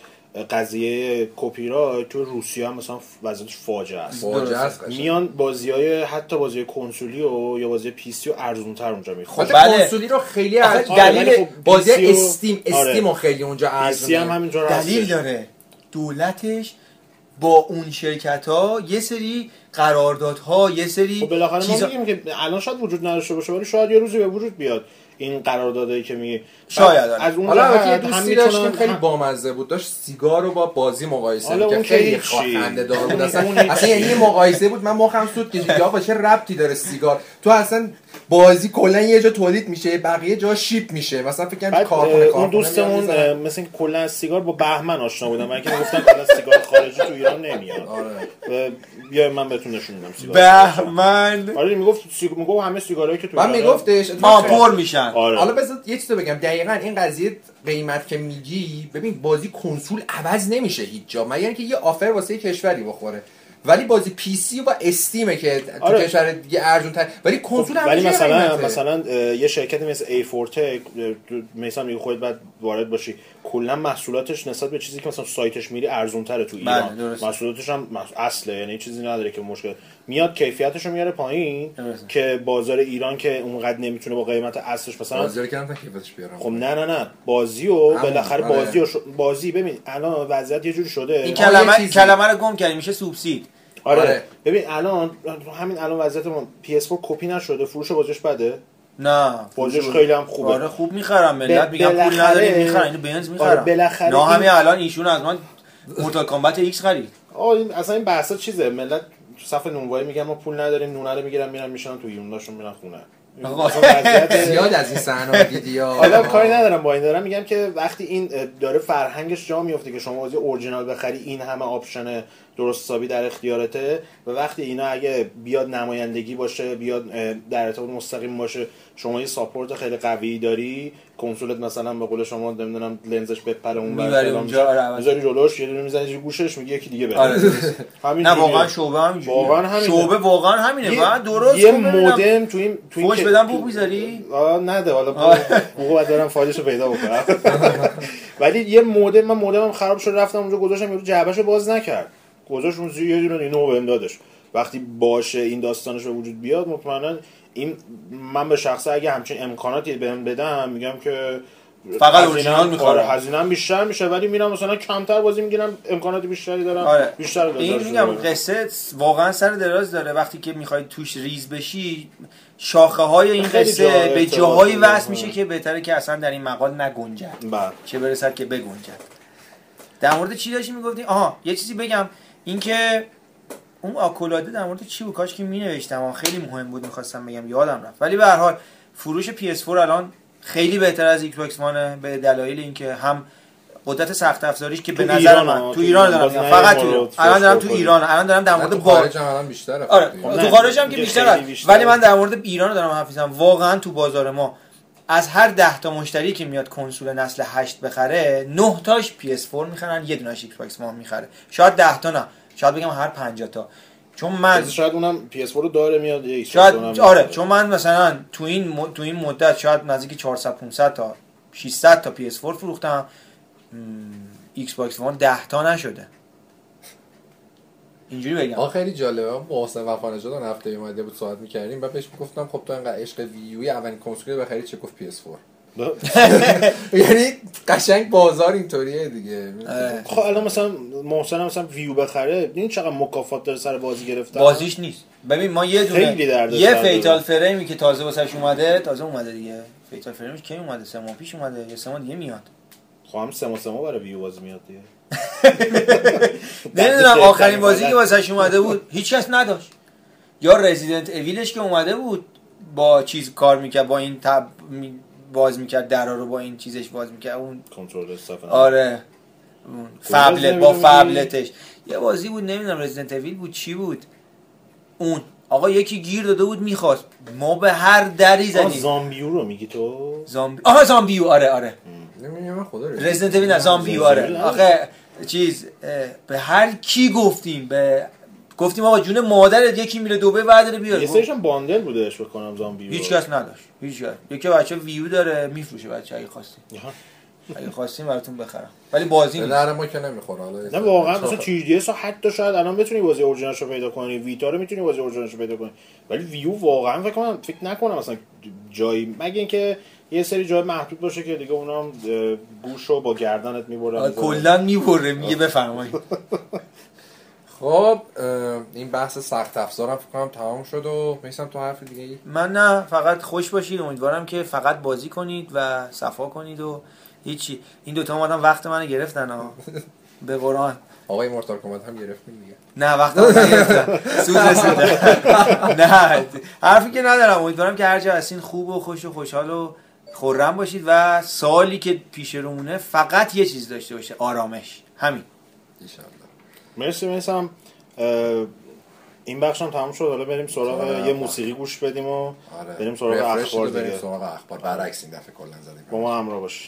قضیه کپی رایت تو روسیه هم مثلا وضعیتش فاجعه است. فاجعه است. میان بازی‌های حتی بازی کنسولی و یا بازی پی سی رو ارزان‌تر اونجا میخوان. خب بله. کنسولی رو خیلی ارزون، دلیل خب بازی استیم استیم رو خیلی اونجا ارزون، هم همینجوری دلیل داره. دولتش با اون شرکت‌ها یه سری قراردادها، یه سری خب بالاخره چیزا... ما میگیم که الان شاید وجود نداشته باشه ولی شاید یه روزی به وجود بیاد این قراردادایی که میگه شاید. از اون حالا یه دوستی داشتیم خیلی بامزه بود، داشت سیگار رو با بازی مقایسه می‌کرد، خیلی خنده دار بود اصلا. اصلا یعنی یه مقایسه بود من مخم سود کشید که آقا چه ربطی داره سیگار، تو اصلا بازی کلا یه جا تولید میشه بقیه جا شیپ میشه، مثلا فکر کنم کارخونه اون دوستمون مثلا کلا از سیگار با بهمن آشنا بودم، من که گفتم کلا سیگار خارجی تو ایران نمیاد. آره بیا من بهتون نشون میدم سیگار بهمن. آره میگفت سیگار، میگفت همه سیگارایی که تو من میگفتش ما پر میشن. حالا بذار یه چیزو بگم، دقیقاً این قضیه قیمت که میگی، ببین بازی کنسول عوض نمیشه هیچ جا مگر اینکه یه آفر واسه کشوری بخوره، ولی بازی پی سی و استیمه که تو آره. کشور دیگه ارزون تر، ولی کنسول هم ولی مثلا مثلا یه شرکتی مثل ای فور تک مثلا میگه خودت بعد وارد باشی، کلا محصولاتش نسبت به چیزی که مثلا سایتش میری ارزون تره تو ایران. محصولاتش هم اصله، یعنی چیزی نداره که مشکل میاد کیفیتش رو میاره پایین که بازار ایران که اونقدر نمیتونه با قیمت اصلش مثلا بازار که نمیتونه کیفیتش بیاره. خب نه نه نه بازی و بالاخره بازی و بازی ببین الان وضعیت یه جوری شده، این کلمه کلمه رو گم کردیم میشه سوبسید. آره. آره ببین الان همین الان وضعیت ما پی اس فور کپی نشده، فروش بازیش بده؟ نه بازیش خیلی هم خوبه. آره خوب میخرم، ملت میگن پول نداریم میخرن، اینو بنز میخرن. آره بالاخره نه همین الان ایشون از من مورتال کامبت ایکس خرید. آه این اصلا این بحثا چیزه، ملت تو صف نونوایی میگن ما پول نداریم، نونه رو میگیرن میرن میشن تو یونداشون میرن خونه. زیاد از این صحنه دیدی ها. حالا کاری ندارم با این، دارم میگم که وقتی این داره فرهنگش جا میفته که شما بازی اورجینال بخری این همه آپشن درست حسابی در اختیارته، و وقتی اینا اگه بیاد نمایندگی باشه، بیاد در ارتباط مستقیم باشه، شما یه ساپورت خیلی قوی داری، کنسولت مثلا به قول شما نمیدونم لنزش بپره اون میبری اونجا، میذاری جلوش یه دونه میزنی گوشش میگه یکی دیگه بره. همین نه واقعا شعبه همینجوریه، واقعا همینه، شعبه واقعا همینه. بعد درست یه مودم تو این تو این فوش بدم بوق میذاری؟ آ نده، حالا بوق بعد دارم فایلشو پیدا بکنم. ولی یه مودم من مودمم خراب شد رفتم اونجا گذاشتم، یارو جعبهشو باز نکرد، گذاشت اون یه دونه اینو بهم دادش. وقتی باشه این داستانش به وجود بیاد مطمئنا این من به شخصه اگه همچین امکاناتی بهم بدم میگم که فقط اورجینال میخوره، هزینه‌ام بیشتر میشه ولی میرم مثلا کمتر بازی میگیرم، امکانات بیشتری دارم. آره. بیشتر دارم. این میگم قصه واقعا سر دراز داره، وقتی که میخوای توش ریز بشی شاخه های این قصه به جاهایی وصل میشه که بهتره که اصلا در این مقال نگنجد، چه برسد که بگنجد. در مورد چی داشتی میگفتی؟ آها یه چیزی بگم، اینکه اون آکولاده در مورد چی بود کاش که مینوشتم، خیلی مهم بود میخواستم بگم یادم رفت. ولی به هر حال فروش پی اس فور الان خیلی بهتر از ایکس باکس وانه به دلایل اینکه هم قدرت سخت افزاریش که به نظر من تو ایران دارم، فقط تو الان دارم تو ایران الان دارم در مورد خارج هم الان بیشتره. آره تو خارج هم که بیشتره، ولی من در مورد ایران دارم حرف میزنم. واقعا تو بازار ما از هر ده تا مشتری که میاد کنسول نسل هشت بخره، نه تاش پی اس فور میخرن، یه دونهش ایکس باکس وان میخره. شاید ده تا نه، شاید بگم هر پنجاه تا، چون من شاید اونم پی اس فور رو داره میاد ایکس شاید آره، چون من مثلا تو این م... تو این مدت شاید نزدیک چهارصد پانصد تا ششصد تا پی اس فور فروختم، ایکس باکس وان ده تا نشده. اینجوری بگم. آخه خیلی جالبه، با حسین وفانژاد اون هفته اومده بود صحبت می‌کردیم، بعد بهش گفتم خب تو انقدر عشق ویوی اولین کنسول بخری چه؟ گفت پی اس فور. یعنی قشنگ بازار اینطوریه دیگه. خب الان مثلا محسن مثلا ویو بخره، این چقدر مکافات داره سر بازی گرفتن؟ بازیش نیست. ببین ما یه دونه یه فیتال فریمی که تازه واسش اومده، تازه اومده دیگه. فیتال فریمش کی اومده؟ سه ماه پیش اومده، یه سه ماه دیگه میاد. خب هم سه ماه سه ماه برای ویو بازی میاد دیگه. نمیدونم آخرین بازی که واسش اومده بود هیچ کس نداشت. یا رزیدنت اویلش که اومده بود با چیز کار میکرد، با این تب باز میکرد درا رو، با این چیزش باز میکرد، اون کنترل استاف. آره اون فبلت با فبلتش یه بازی بود نمیدونم رزیدنت اویل بود چی بود اون آقا یکی گیر داده بود میخواست ما به هر دری زدیم. زامبیو رو میگی تو؟ زامبی آها زامبیو آره آره نمیدونم خدا رزیدنت اویل نه زامبیو آره آخه چیز به هر کی گفتیم به گفتیم آقا جون مادرت یکی میره دوبه بعد بیاره. یه سریشون باندل بودش بکنم زامبیو. هیچ کس نداشت. هیچ کس. یکی بچه ویو داره میفروشه بچه اگه خواستین. اگه خواستین براتون بخرم. ولی بازی نیست. در ما که نمیخوره حالا. نه واقعا مثلا تی دی اس حتی شاید الان بتونی بازی اورجینالشو پیدا کنی، ویتا رو میتونی بازی اورجینالشو پیدا کنی. ولی ویو واقعا فکر کنم فکر نکنم مثلا جایی مگه اینکه یه سری جای محدود باشه که دیگه اونام گوشو با گردنت میبرن. کلا میبره میگه بفرمایید. خب این بحث سخت افزارم فکر کنم تمام شد و میسم تو حرف دیگه ای؟ من نه فقط خوش باشید امیدوارم که فقط بازی کنید و صفا کنید و هیچی. این دوتا اومدن وقت منو گرفتن ها به قرآن. آقای مورتال کمبت هم گرفتیم دیگه. نه وقت منو گرفتن سود رسیده. نه حرفی که ندارم امیدوارم که هر جا هستین خوب و خوش و خوشحال و خرم باشید و سالی که پیش رومونه فقط یه چیز داشته باشه آرامش. همین ان شاء الله. مرسی میسم. این بخش هم تموم شد. حالا بریم سراغ یه موسیقی گوش بدیم و آره. بریم سراغ اخبار دیگه. بریم سراغ اخبار برعکس این دفعه کلا زدیم. با ما همراه باشید.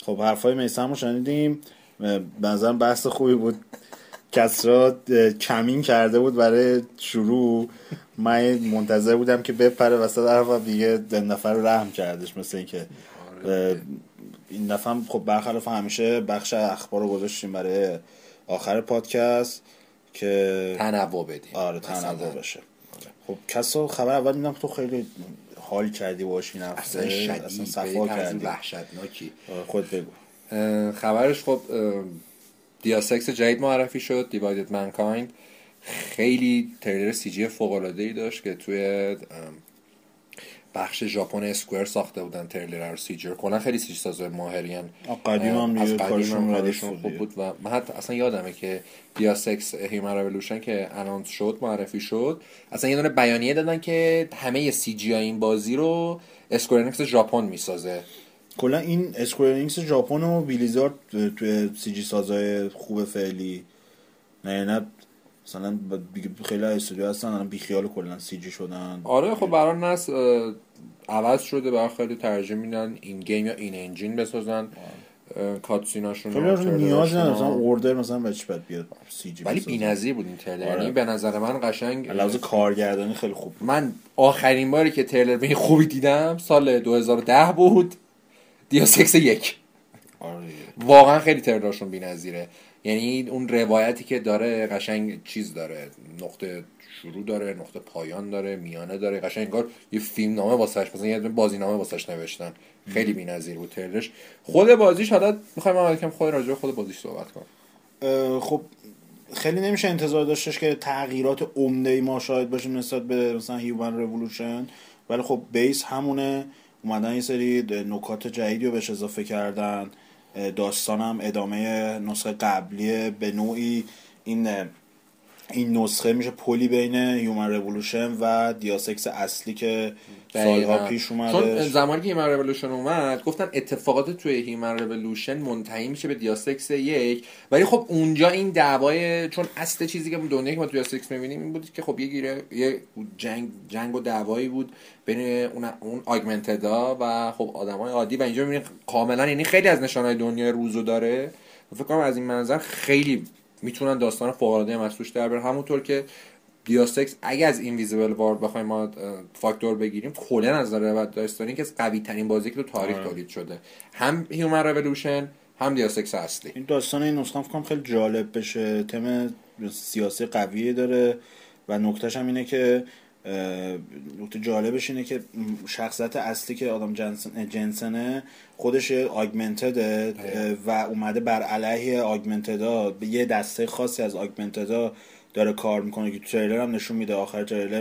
خب حرفای میثم رو شنیدیم، به نظرم بحث خوبی بود. کسرا کمین کرده بود برای شروع، من منتظر بودم که بپره وسط حرف دیگه این دفعه رو رحم کردش، مثل این که این دفعه خب برخلاف همیشه بخش اخبار رو گذاشتیم برای آخر پادکست که تنوع بدیم. آره تنوع بشه. خب کسا خبر اول میدم تو خیلی حال کردی باش این هفته، اصلا شدید اصلا صفا کردی، وحشتناکی. خود بگو. خبرش خب دیاسکس جدید معرفی شد، دیوایدد منکایند. خیلی تریلر سی جی فوق العاده ای داشت که توی بخش ژاپن اسکوئر ساخته بودن تریلر رو. سی جی کلا خیلی سی جی سازای ماهرین، قدیم هم از قدیم کارشون خوب بود و من حتی اصلا یادمه که دیاسکس هیومن رولوشن که انانس شد، معرفی شد، اصلا یه دونه بیانیه دادن که همه سی جی این بازی رو اسکوئر انیکس ژاپن میسازه. کلا این اسکوئر انیکس ژاپن و بیلیزارد توی سی جی سازای خوب فعلی، نه نه مثلا خیلی استودیو هستن الان بی خیال کلا سی جی شدن. آره خب برای ناس عوض شده، برای خیلی ترجیح میدن این گیم یا این انجین بسازن کاتسیناشون رو. خیلی نیاز نداره مثلا اوردر مثلا بچه بد بیاد سی جی، ولی بی‌نظیر بود این تریلر. آره. یعنی به نظر من قشنگ لحاظ کارگردانی خیلی خوب بود. من آخرین باری که تریلر به خوبی دیدم سال دو هزار و ده بود، دیاسکس یک. آره واقعا خیلی تریلرشون بی‌نظیره. یعنی اون روایتی که داره قشنگ چیز داره، نقطه شروع داره، نقطه پایان داره، میانه داره، قشنگ انگار یه فیلم نامه واسش، مثلا یه بازی نامه واسش نوشتن. خیلی بی‌نظیر بود تریلرش. خود بازیش حالا میخوایم ما یکم خود راجع به خود بازیش صحبت کنیم. خب خیلی نمیشه انتظار داشتش که تغییرات عمده‌ای ما شاهد باشیم نسبت به مثلا هیومن رولوشن، ولی خب بیس همونه. اومدن یه سری نکات جدیدی رو بهش اضافه کردن، داستانم ادامه نسخه قبلیه به نوعی. این این نسخه میشه پلی بین هیومن رولوشن و دیاسکس اصلی که سالها پیش اومده. چون زمانی که هیومن رولوشن اومد گفتن اتفاقات توی هیومن رولوشن منتهی میشه به دیاسکس یک، ولی خب اونجا این دعوای، چون اصل چیزی که دنیایی که ما توی دیاسکس میبینیم این بود که خب یه گیره یه جنگ جنگ و دعوایی بود بین اون اون آگمنتدا و خب آدمای عادی، و اینجا میبینیم کاملا یعنی خیلی از نشانهای دنیای روزو داره. فکر کنم از این منظر خیلی میتونن داستان فوق‌العاده مسئوش در بیارن. همونطور که دیاسکس اگه از اینویزیبل وارد بخوایم ما فاکتور بگیریم، کلا از نظر داستانی که از قوی ترین بازی که تو تاریخ تولید شده، هم هیومن رولوشن هم دیاسکس اصلی. این داستان این نسخه فکر کنم خیلی جالب بشه، تم سیاسی قوی داره و نکتهش هم اینه که نکته جالبش اینه که شخصیت اصلی که آدم جنسن جنسنه خودش آگمنتده و اومده بر علیه آگمنتدا، به یه دسته خاصی از آگمنتدا داره کار میکنه که تو تریلر هم نشون میده. آخر تریلر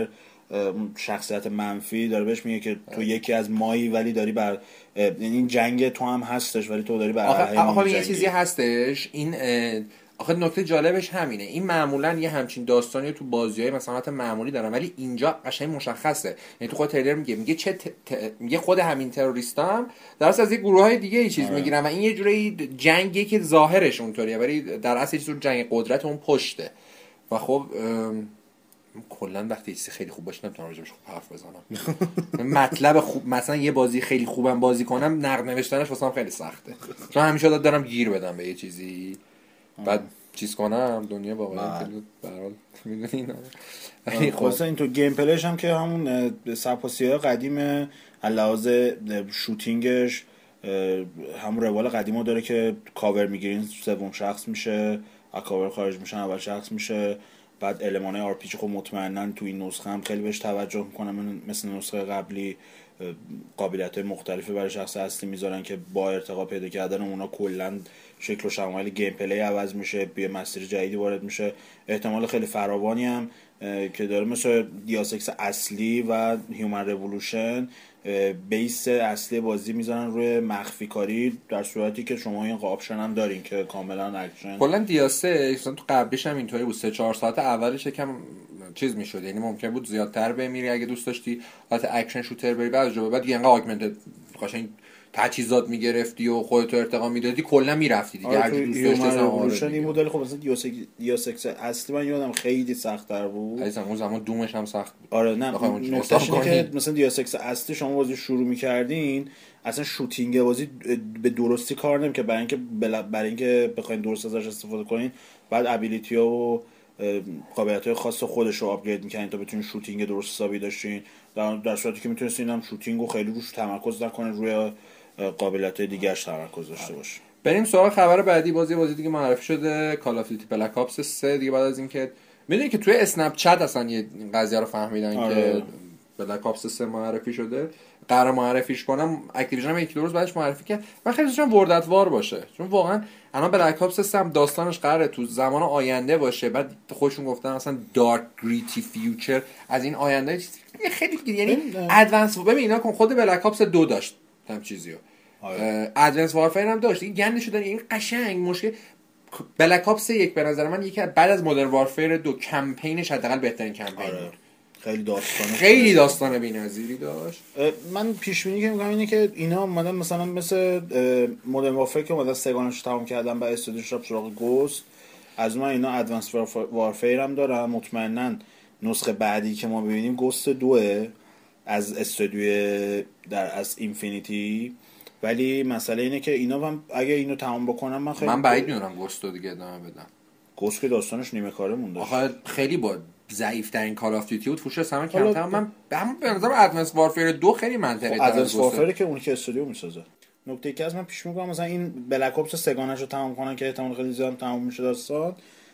شخصیت منفی داره بهش میگه که تو یکی از مایی ولی داری بر این جنگ تو هم هستش ولی تو داری بر علیه آخه آخه یه چیزی هستش. این آخه نکته جالبش همینه، این معمولا یه همچین داستانی تو بازی‌های مثلا حالت معمولی دارن ولی اینجا قشنگ مشخصه. یعنی تو خود تریلر میگه میگه چه ت... ت... میگه خود همین تروریستا هم درست از یه گروه‌های دیگه ای چیز آره. میگیرن و این یه جوری جنگی که ظاهرش اونطوریه ولی در اصل یه جور جنگ قدرت اون پشته. و خب کلا وقتی چیزی خیلی خوب باشه نمیتونم راجعش خوب حرف بزنم. مطلب خوب مثلا یه بازی خیلی خوبم بازی کنم، نقد نوشتنش واسم خیلی سخته، چون همیشه داد دارم گیر بدم به یه چیزی بعد چیز کنم دنیا واقعا به هر حال میدونین. خب مثلا این تو گیم پلیش هم که همون سپاسی‌های قدیم لحاظ شوتینگش همون روال قدیمو داره که کاور میگیرین سوم شخص میشه، از کاور خارج میشن اول شخص میشه. بعد المانای آر پی جی خب مطمئناً تو این نسخه هم خیلی بهش توجه میکنم، مثل نسخه قبلی قابلیت‌های مختلفی برای شخص اصلی میذارن که با ارتقا پیدا کردن اونا کلاً شکل و شمایل گیم پلی عوض میشه، به مسیر جدیدی وارد میشه. احتمال خیلی فراوانی هم که داره مثل دیاسکس اصلی و هیومن رولوشن بیس اصلی بازی میذارن روی مخفی کاری، در صورتی که شما این آپشن هم دارین که کاملا اکشن. کلا دیاسکس تو قبلیش هم اینطوری بود، سه چهار ساعت اولش یکم چیز میشد، یعنی ممکن بود زیادتر بمیری اگه دوست داشتی حالت اکشن شوتر بری، بعد جو بعد دیگه انقدر آگمنتد قشنگ تجهیزات میگرفتی و خودت ارتقا میدادی کلا میرفتی دیگه. هر کی دوست داشت اصلا این مدل خب مثلا دیوس اکس اصلی من یادم خیلی سخت‌تر بود. از اون زمان دومش هم سخت بود. آره نه نکتهش اینه که مثلا دیوس اکس اصلی شما بازی شروع می‌کردین اصلا شوتینگ بازی به درستی کار نمی‌کنه، برای اینکه برای اینکه بخواید درست ازش استفاده کنین بعد ابیلیتی‌ها و قابلیت‌های خاص خودش رو آپگرید می‌کنین تا بتونین شوتینگ درست حسابی داشتین، در, در صورتی که میتونستین هم شوتینگ رو خیلی روش تمرکز نکنین، روی قابلیت‌های دیگه‌اش تمرکز داشته باشین. بریم سراغ خبر بعدی. بازی بازی دیگه معرفی شده، کال آف دیوتی بلک آپس سه دیگه. بعد از اینکه میدونی که توی اسنپ چت اصلا یه قضیه رو فهمیدن آره. که بلک آپس سه معرفی شده، قرار معرفیش کنم، اکتیویژن هم یک دو روز بعدش معرفی کرد. من خیلی دوست دارم وردتوار باشه، چون واقعا الان بلک آپس سه هم داستانش قراره تو زمان آینده باشه، بعد خودشون گفتن مثلا دارک گریتی فیوچر از این آینده خیلی یعنی ادوانس. ببین اینا خود بلک آپس دو داشت هم چیزیو ادوانس وارفیر هم داشت، این گند شدن این قشنگ. مشکل بلک آپس یک به نظر من یکی بعد از مدرن وارفیر دو کمپینش حداقل بهترین کمپین آره. بود. خیلی داستان خیلی داستان بی‌نظیری داشت. من پیش بینی که میگم اینه که اینا اومدن مثلا مثل مدرن وارفیر که اومدن سگانش تمام کردن و استودیوش رفت سراغ گوست، از اون اینا ادوانس وارفیر هم دارن. مطمئنا نسخه بعدی که ما ببینیم گوست دوه از استودیو در از اینفینیتی، ولی مسئله اینه که اینا هم اگه اینو تمام بکنن من خیلی من بعید میدونم گوستو دیگه ادامه بدم. گوست که داستانش نیمه کاره مونده. آخه خیلی با ضعیف ترین کال آف دیوتی بود، فروش سامان کمتر. من به نظرم ادوانس وارفیر دو خیلی منطقی تره. ادوانس وارفیر که اونی که استودیو میسازه. نکته که از من پیش میگم مثلا این بلک آپس سگانه‌شو تمام کنن که احتمال خیلی زیاد تمام میشه داستان،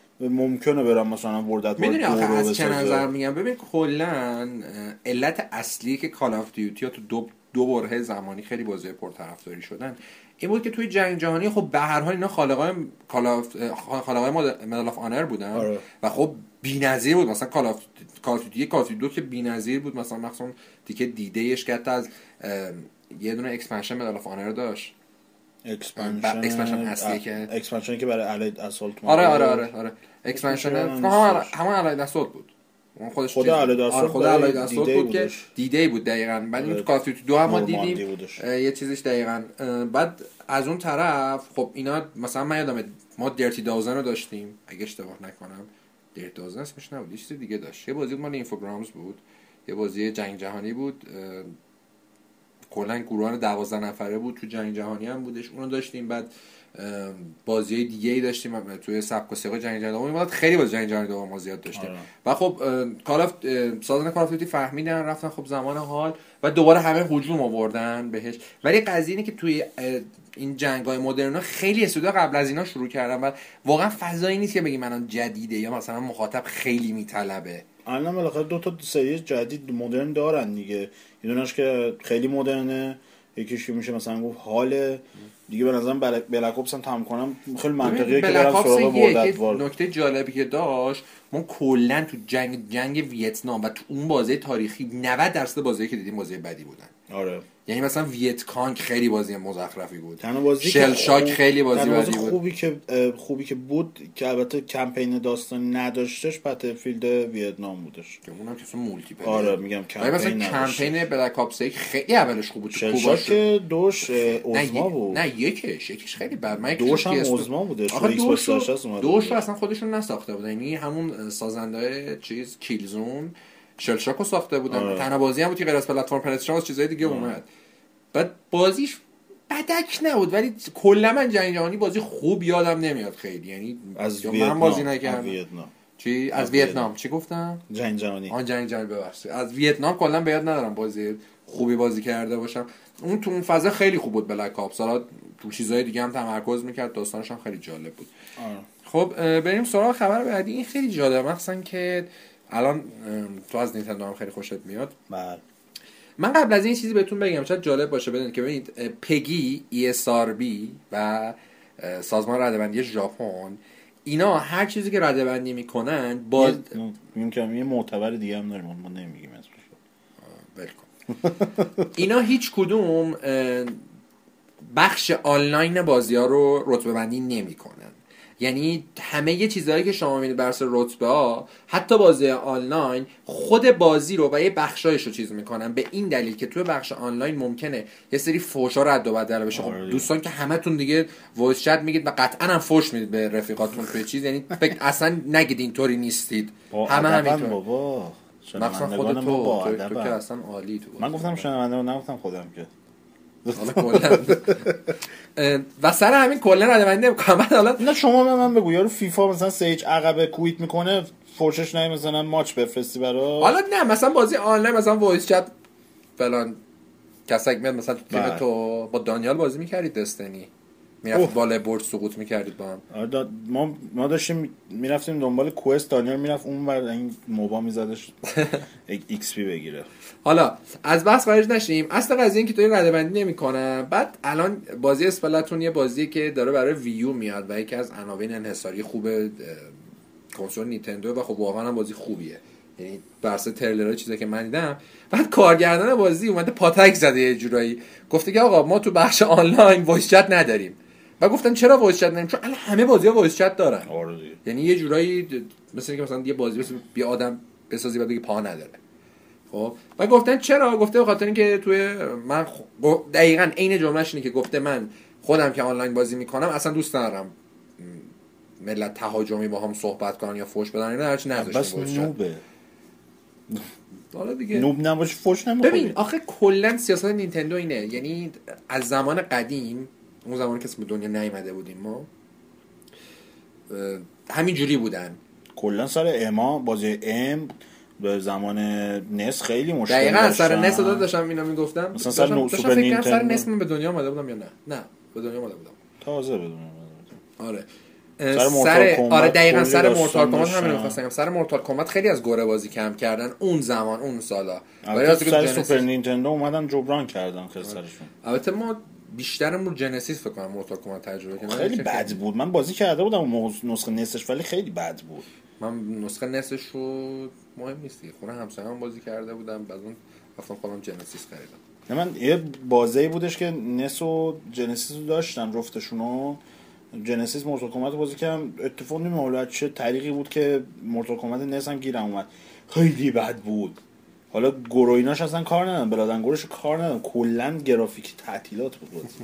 ممکنه برام مثلا وردت میدونی آخه از چه نظر میگم. ببین کلا علت اصلی که کال آف دیوتی ها تو دو دو برهه زمانی خیلی بازی پرطرفداری شدن این بود که توی جنگ جهانی خب به هر حال اینا خالقای کال آف خالقای مدل آف آنر بودن آره. و خب بی‌نظیر بود. مثلا کال آف کال آف دیوتی کال آف دیوتی دو که بی‌نظیر بود، مثلا مثلا دیگه دیدهش که از یه دونه اکسپنشن مدل آف آنر داشت، اکسپنشن اکسپنشن اصلی که اکسپنشنی که برای الید اسالت آره آره آره آره اکسپنشن همون همون الید اسالت بود. اون خودش خود الید اسالت خود الید اسالت بود که دیده بود دقیقاً. بعد این تو کال آف دیوتی دو هم ما دیدیم یه چیزیش دقیقاً. بعد از اون طرف خب اینا مثلا من یادمه ما درتی داوزن رو داشتیم اگه اشتباه نکنم، درتی داوزن اسمش نبود یه چیز دیگه داشت، یه بازی مال اینفوگرامز بود، یه بازی جنگ جهانی بود، کلا گروه دوازده نفره بود، تو جنگ جهانی هم بودش، اونو داشتیم. بعد بازی دیگه ای داشتیم توی سبک و سیاق جنگ جهانی دوم، خیلی باز جنگ جهانی دوم ما زیاد داشتیم. آره. و خب کال اف سازن کال اف دیوتی فهمیدن رفتن خب زمان حال و دوباره همه هجوم آوردن بهش. ولی قضیه اینه که توی این جنگ‌های مدرن خیلی استودیو قبل از اینا شروع کردن و واقعا فضایی نیست که بگیم الان جدیده یا مثلا مخاطب خیلی میطلبه. الان بالاخره دو تا سری جدید مدرن دارن دیگه، یه دونش که خیلی مدرنه، یکیش که میشه مثلا گفت حال دیگه. به نظرم بلک آپس هم تمام کنم خیلی منطقیه که برام سراغ وردتوار. نکته جالبی که داشت ما کلا تو جنگ جنگ ویتنام و تو اون بازی تاریخی نود درصد بازیایی که دیدیم بازی بدی بودن. آره یعنی مثلا ویت کانگ خیلی بازی مزخرفی بود، بازی شل شاک خیلی بازی بدی بود. خوبی که خوبی که بود که البته کمپین داستان نداشتش، بتلفیلد ویتنام بودش که اونم که مولتی پلیر. آره میگم کمپین مثلا کمپین بلک آپس خیلی اولش خوب بود. شل شاک که دوش اوزما بود. نه یکش یکیش خیلی بد. من دوش هم اوزما بودش. دوش دوش اصلا خودشون نساخته بودن، یعنی همون سازنده چیز کیلزون شلشاکو ساخته بودن. آره. تنها بازی هم بود که غیر از پلتفرم پنتریشن از چیزای دیگه آره. اومد. بعد بازیش بدک نبود، ولی کلا من جنگ جهانی بازی خوب یادم نمیاد خیلی، یعنی از من بازی نکردم. ویتنام چی از, از ویتنام چی گفتم؟ جنگ جهانی. آن جنگ جهانی ببخشید. از ویتنام کلا به یاد ندارم بازی خوبی بازی کرده باشم. اون تو اون فضا خیلی خوب بود بلک آپس، حالا تو چیزای دیگه هم تمرکز میکرد، داستانش هم خیلی جالب بود. آره. خب بریم سراغ خبر بعدی. این خیلی جالبه، مثلا که الان تو از نینتندو هم خیلی خوشت میاد. بله. من قبل از این چیزی بهتون بگم شاید جالب باشه بدونید که ببینید پگی ای اس آر بی و سازمان رده‌بندی ژاپن اینا هر چیزی که رده‌بندی میکنن با میگم یه معتبر دیگه هم داریم ما نمیگیم اسمش ولکن اینا هیچ کدوم بخش آنلاین بازی‌ها رو رتبه بندی نمیکنن. یعنی همه یه چیزهایی که شما میبینید بر اساس رتبه ها، حتی بازی آنلاین خود بازی رو و یه بخشایش رو چیز میکنن، به این دلیل که توی بخش آنلاین ممکنه یه سری فحشا رد و بدل بشه. خب دوستان که همتون دیگه وایس چت میگید و قطعا هم فحش میدید به رفیقاتون توی چیز، یعنی فکر اصلا نگید اینطوری نیستید، همه همینطور. بابا مثلا خود تو تو, تو که اصلا عالی تو. من گفتم شنونده، نگفتم خودم که. حالا کلا و سر همین کلا ردبندی نمی‌کنم. حالا نه شما به من بگو یارو فیفا مثلا سه هیچ عقب کویت میکنه فورشش نه مثلا ماچ بفرستی برا. حالا نه مثلا بازی آنلاین مثلا وایس چت فلان کسک میاد مثلا تیم تو با دانیال بازی می‌کردید دستنی میرفت بالا برد سقوط می‌کردید با هم. آره ما ما داشتیم میرفتیم دنبال کوست، دانیال میرفت اون ور این موبا میزدش ایکس پی بگیره. حالا از بحث خارج نشیم، اصل قضیه این که تو این ردبندی نمی‌کنه. بعد الان بازی اسپلاتون یه بازیه که داره برای ویو میاد و یکی از عناوین انحصاری خوب کنسول نینتندو و خب واقعا هم بازی خوبیه، یعنی برسه تریلرها چیزی که من دیدم. بعد کارگردان بازی اومده پاتک زده یه جورایی، گفته که آقا ما تو بخش آنلاین وایس چت نداریم. و گفتن چرا وایس چت نداریم؟ چون الان همه بازی‌ها وایس چت دارن. یعنی یه جورایی مثل اینکه مثلا یه بازی مثل یه آدم بسازی بعد بگی پا نداره. خب و گفتن چرا؟ گفته به خاطر اینکه توی من دقیقاً عین جمله‌ش اینه که گفته من خودم که آنلاین بازی میکنم اصلا دوست ندارم ملت تهاجمی با هم صحبت کنن یا فوش بدن، اینا هرچی نذاشتیم بس نوبه. حالا دیگه نوب نباشه فوش نمیخوری. ببین آخه کلا سیاست نینتندو اینه، یعنی از زمان قدیم، اون زمانی که اسم دنیا نیومده بودیم ما همین جوری بودن. کلا سر اما بازی ام به زمان نس خیلی مشکل داشتن. دقیقاً سر نس داد داشتم اینا میگفتم. مثلا سر نو سوپر نینتندو سر نس من به دنیا اومده بودم یا نه؟ نه به دنیا اومده بودم. تازه به دنیا اومده. آره. سر, سر آره دقیقاً سر مورتال کامبات همین رو خواستم. سر مورتال کامبات خیلی از گوره بازی کم کردن اون زمان اون سالا. ولی سر سوپر نینتندو اومدن جبران کردن خیلی سرشون. البته ما بیشترمون جنسیس فکر کنم مورتال کامبات تجربه کردم. خیلی بد بود. من بازی کرده بودم نسخه نسش ولی خیلی بد بود. من نسخه نسش رو مهم نیست دیگه، خونه همسایه‌ام بازی کرده بودم، بعد اون رفتم خودم جنسیس خریدم. نه من یه بازی بودش که نس و جنسیس رو داشتن جفتشونو. جنسیس مورتال کامبات بازی کردم، اتفاق نمی‌افتاد چه طریقی بود که مورتال کامبات نس هم گیرم اومد. خیلی بد بود. حالا گرویناش اصلا کار ندادن، بلادن گورش کار ندادن، کلا گرافیک تعطیلات بود بازی.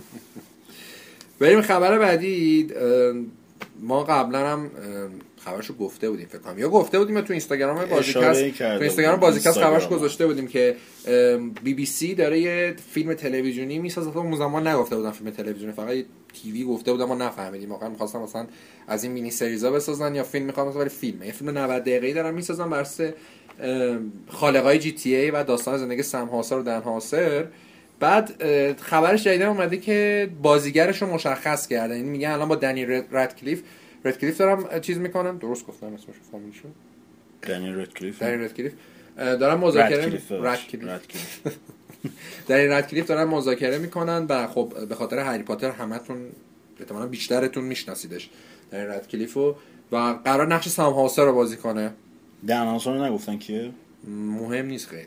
بریم خبر بعدی. ما قبلا هم خبرشو گفته بودیم فکر کنم، یا گفته بودیم یا تو اینستاگرام بازیکست تو اینستاگرام بازیکست خبرش گذاشته بودیم که بی بی سی داره یه فیلم تلویزیونی میسازه. اون زمان نگفته بودن فیلم تلویزیونی، فقط تیوی گفته بودن، ما نفهمیدیم واقعا می‌خواستن مثلا از این مینی سریزا بسازن یا فیلم می‌خوام ولی فیلمه. یه فیلم نود دقیقه‌ای دارن میسازن بر اساس خالقای جی تی ای و داستان زندگی سم هاسر و دن هاسر. بعد خبرش جدیدا اومده که بازیگرش رو مشخص کردن، یعنی میگن الان با دنی ردکلیف ردکلیف دارم چیز میکنم، درست گفتم اسمش فامیلشو؟ دنی ردکلیف دنی ردکلیف دارم مذاکره ردکلیف دنی ردکلیف دارن مذاکره میکنن و خب به خاطر هری پاتر همتون احتمالاً بیشترتون میشناسیدش دنی ردکلیفو و قرار نقش سم هاسر رو بازی کنه. دن هاسر رو نگفتن کیه؟ مهم نیست خیلی.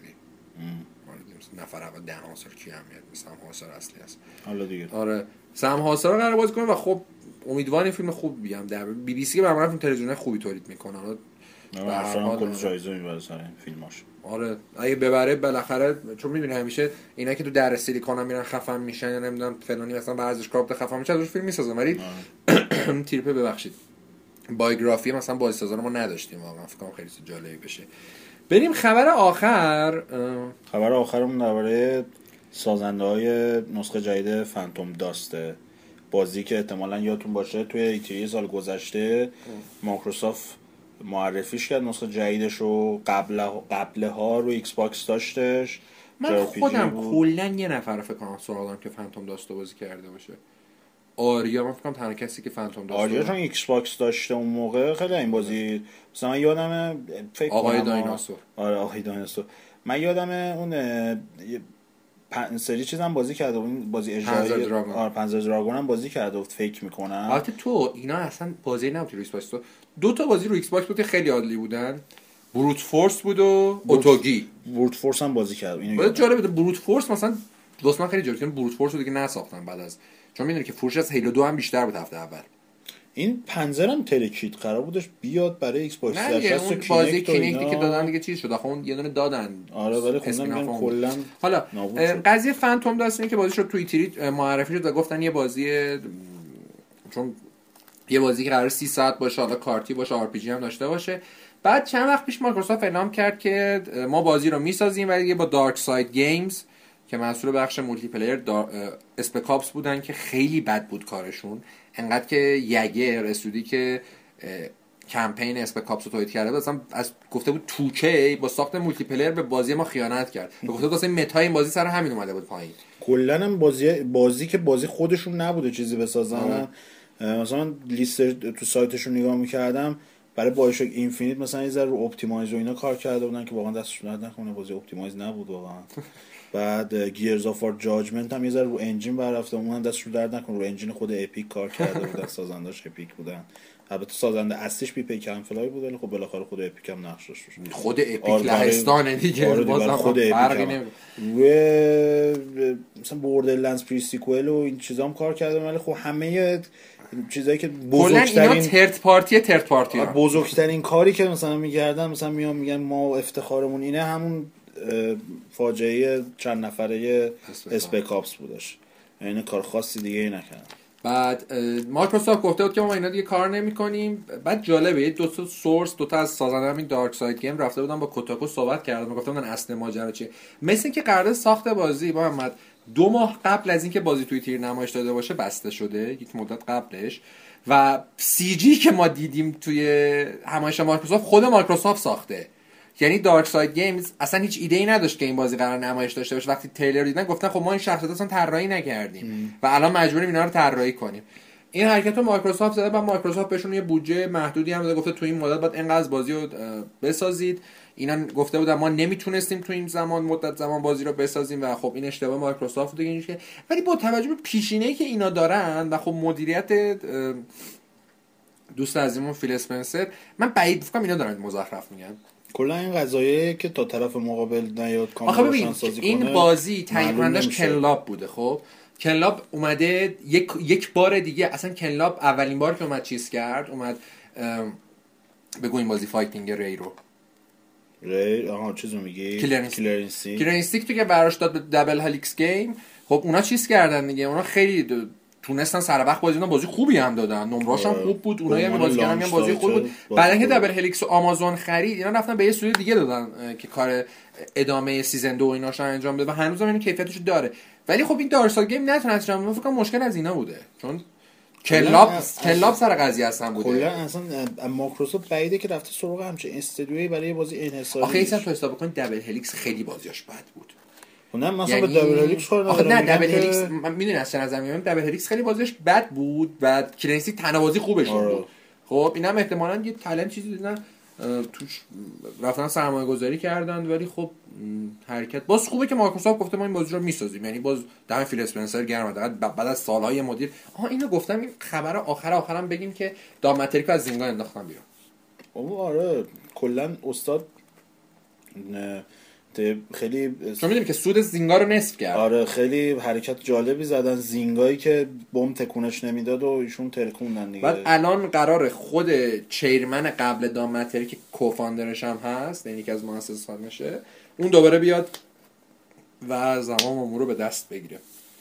نفر اول دن هاسر کی هم میاد، سم هاسر اصلی است. حالا دیگه آره سم هاسر رو قرار بازی کنه و خب امیدوارم فیلم خوب بیام. در بی بی سی که معمولا فیلم تلویزیونی خوبی تولید میکنه. حالا به هر حال کلی جایزه میبره سر این فیلماش. آره اگه ببره بالاخره، چون میدونی همیشه اینا که تو در سیلیکون هم میرن خفن میشن یا نمیدونم فلانی مثلا ورزشکار بود خفن میشه ازش فیلم میسازن، ولی تیرپه ببخشید بایوگرافی مثلا بازیسازا ما نداشتیم واقعا، فکر کنم خیلی جالبی بشه. بریم خبر آخر. خبر آخرمون درباره سازنده‌های نسخه جدید فانتوم داسته، بازی که احتمالاً یادتون باشه توی ایتری سال گذشته مایکروسافت معرفیش کرد، نسخه جدیدش رو قبل قبل ها رو ایکس باکس داشتش. من خودم کلا یه نفر فکر کنم سراغم که فانتوم داسته بازی کرده باشه. آریا من فکر کنم تنها کسی که فانتوم داسته آریا چون ایکس باکس داشته اون موقع خیلی این بازی مثلا من یادمه فکر کنم آقای دایناسور. آره آقای دایناسور من یادمه اون پنج سری چیزام بازی کرده بود، بازی اجرایی آره پنزر دراگون هم بازی کرده بود فکر میکنم. البته تو اینا اصلا بازی نبود رو ایکس باکس، تو دو تا بازی رو ایکس باکس بود خیلی عالی بودن، بروت فورس بود و اوتوگی. بروت فورس هم بازی کردم. اینو بود جالب بود. بروت فورس مثلا دوستان خیلی جالب، چون بروت فورس رو دیگه نساختن بعد از، چون میدونی که فروش از هیلو دو هم بیشتر بود هفته اول. این پنزرم ترکید قرار بودش بیاد برای ایکس باکس سیریز اس و بازی کینکتی که دادن دیگه چیز شد. آخه اون یه دونه دادن. آره ولی خوندم کلا حالا قضیه فانتوم داست اینه که بازی شد توییتری معرفی شد و گفتن یه بازی، چون یه بازی که قرار سی ساعت باشه، حالا کارتی باشه، آر پی جی هم داشته باشه. بعد چند وقت پیش مایکروسافت اعلام کرد که ما بازی رو میسازیم ولی دیگه با دارک ساید گیمز که مسئول بخش مولتی پلیئر اسپکاپس بودن که خیلی بد بود کارشون، انقدر که یگر استودی که کمپین اسپکاپس رو تولید کرده بود اصلا از گفته بود توکه با ساخت مولتی پلیئر به بازی ما خیانت کرد. گفته بود واسه متای این بازی سر همین اومده بود پایین. کلا هم بازی بازی که بازی خودشون نبوده چیزی بسازن. مثلا لیست تو سایتشون نگاه می‌کردم برای بایوشاک اینفینیت مثلا یه ذره رو اپتیمایز و اینا کار کرده بودن که واقعا دستشون درد نکنه، بازی اپتیمایز نبود واقعا. بعد گیرز آف وار جاجمنت هم یه ذره رو انجین بررفته، اونم دستشون درد نکنه، رو انجین خود اپیک کار کرده بودن، سازندش اپیک بودن. البته سازنده اصلیش بی پی کمفلای بود ولی خب بالاخره خود اپیک هم نقش داشت. خود اپیک لهستانه دیگه، بازم خود اپیک هم و مثلا بوردرلندز پری سیکوئل و این چیزا هم کار کرده ولی خب همه چیزایی که بزرگترین اینا ترد پارتی ترد پارتی ها. بزرگترین کاری که مثلا میگردن مثلا میان میگن ما افتخارمون اینه، همون فاجعه چند نفره اسپکاپس بودش، یعنی کار خاصی دیگه نکردن. بعد مایکروسافت گفته بود که ما اینا دیگه کار نمی‌کنیم. بعد جالبه یه دو تا سورس دو تا از سازنده همین دارک ساید گیم رفته بودن با کوتاکو صحبت کردن، میگفتن من اصل ماجرا چیه. مثل اینکه قرارداد ساخت بازی با محمد دو ماه قبل از اینکه بازی توی تیر نمایش داده باشه بسته شده، یک مدت قبلش، و سی جی که ما دیدیم توی همایش مایکروسافت خود مایکروسافت ساخته. یعنی دارک ساید گیمز اصلا هیچ ایده‌ای نداشت که این بازی قرار نمایش داشته باشه. وقتی تریلر دیدن گفتن خب ما این شخصیت اصلا طراحی نکردیم ام. و الان مجبوریم اینا رو طراحی کنیم. این حرکت رو مایکروسافت زده و مایکروسافت بهشون یه بودجه محدودی هم داده، گفته تو این مدت باید اینقدر بازی رو بسازید. اینا گفته بودن ما نمیتونستیم تو این زمان مدت زمان بازی رو بسازیم و خب این اشتباه مایکروسافت دیگه اینه. ولی با توجه به پیشینه‌ای که اینا دارن و خب مدیریت دوست عزیزمون فیل اسپنسر، من بعید فکر کنم اینا دارن مزخرف میگن. کلا این قضایه که تا طرف مقابل نیاد کامل روشن سازی کنه. این بازی تعیین کنندش کلاب بوده. خب کلاب اومده یک یک بار دیگه، اصلا کلاب اولین بار که اومد چیز کرد، اومد بگو این بازی فایتینگ ری رو ری آها چیزو میگی کلرنسیک کلرنسیک تو که براش داد به دبل هلیکس گیم. خب اونا چیز کردن دیگه، اونا خیلی تونستن سر وقت بازی، بازی خوبی هم دادن، نمره‌اش هم خوب بود، اونایی هم بازی کردن هم بازی خوب بود. بعد اینکه دبل هلیکس و آمازون خرید اینا رفتن به یه استودیو دیگه دادن که کار ادامه سیزن دو ایناش رو انجام بده و هنوزم این کیفیتش داره. ولی خب این دارسال گیم نتونه انجام بده. من فکر کنم مشکل از اینا بوده، چون کلاب کلاب سر قضیه هستن بوده. کلا اصلا مایکروسافت بعیده که رفته سراغ همچین استودیویی برای بازی انحصاری. آخه اینا تو حساب کن دبل هلیکس خیلی بازیاش بد بود. نه مثلا یعنی... به دبل هلیکس کار ندارم. نه دبل که... هلیکس من میدونم از چه نظر میگم، دبل هلیکس خیلی بازیش بد بود و کلینسی تنوازی خوبش بود. خب اینا هم احتمالاً یه تالنت چیزی دیدن توش رفتن سرمایه گذاری کردن، ولی خب حرکت باز خوبه که مایکروسافت گفته ما این بازی رو میسازیم. یعنی باز دم فیل اسپنسر گرم داد بعد از سالهای مدیر. آها اینو گفتم این خبر آخر آخرام بگیم که دام ماتریکو از زندان انداختن بیرون. او آره کلا استاد نه خیلی چون میدونی که سود زینگا رو نصف کرد. آره خیلی حرکت جالبی زدن، زینگایی که بم تکونش نمیداد و ایشون ترکوندن دیگه. بعد الان قراره خود چیرمن قبل دامتری که کوفاندرش هم هست، یعنی که از مؤسسانشه، اون دوباره بیاد و زمان امور رو به دست بگیره.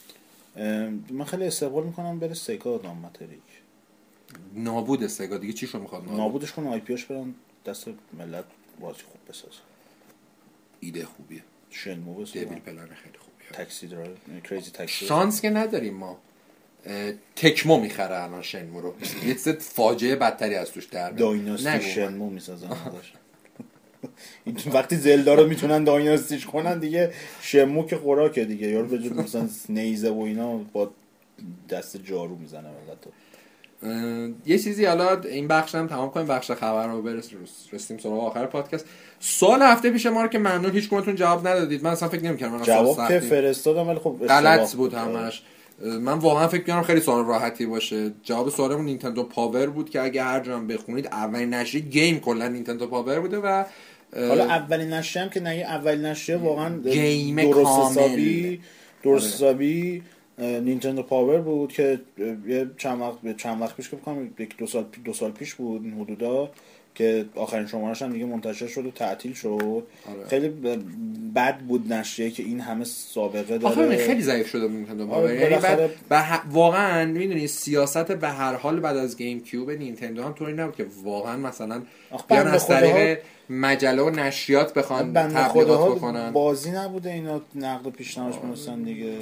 من خیلی استقبال میکنم بره سگا دامتریک. نابود سگا دیگه چیشو میخواد نابود؟ نابودش کنه آی پیش برن دست ملت بازی خوب بسازه. ایده خوبیه. شنمو بسازن. دیویل پلن خیلی خوبیه. تاکسی درایو، کریزی تاکسی. شانس که نداریم ما. تکمو میخره الان شنمو رو. یه چیز فاجعه بدتری از توش در میاد. دایناستی شنمو میسازن. این وقتی زلدا رو میتونن دایناستیش کنن دیگه، شنمو که خوراکه دیگه. یارو به جای مثلا نیزه و اینا با دست جارو میزنه ملتو. یه چیزی حالا این بخش هم تمام کنیم، بخش خبر رو برسیم سراغ آخر پادکست. سوال هفته پیش ما رو که ممنون هیچ کدومتون جواب ندادید. من اصلا فکر نمی‌کردم جواب که فرستادم ولی خب غلط بود همش. من واقعا فکر می‌کردم خیلی سوال راحتی باشه. جواب سوالمون نینتندو پاور بود که اگه هر جا هم بخونید اولین نشریه گیم کلا نینتندو پاور بوده و حالا اولین نشریه هم که نه اولین نشریه واقعا گیم درست حسابی درست حسابی نینتندو پاور بود که یه چند وقت چند وقت پیش که بکنم یک دو سال دو سال پیش بود این حدودا که آخرین شماره‌اش هم دیگه منتشر شد و تعطیل شد. آره. خیلی بد بود نشریه که این همه سابقه داره. آخه خیلی ضعیف شده نینتندو پاور. آره یعنی بعد ه... واقعا میدونی سیاست به هر حال بعد از گیم کیوب نینتندو هم طوری نبود که واقعا مثلا بیان از طریق مجله و نشریات بخوان تبلیغات بکنن. بازی نبوده اینا نقد و پیشنهادش می‌رسن دیگه.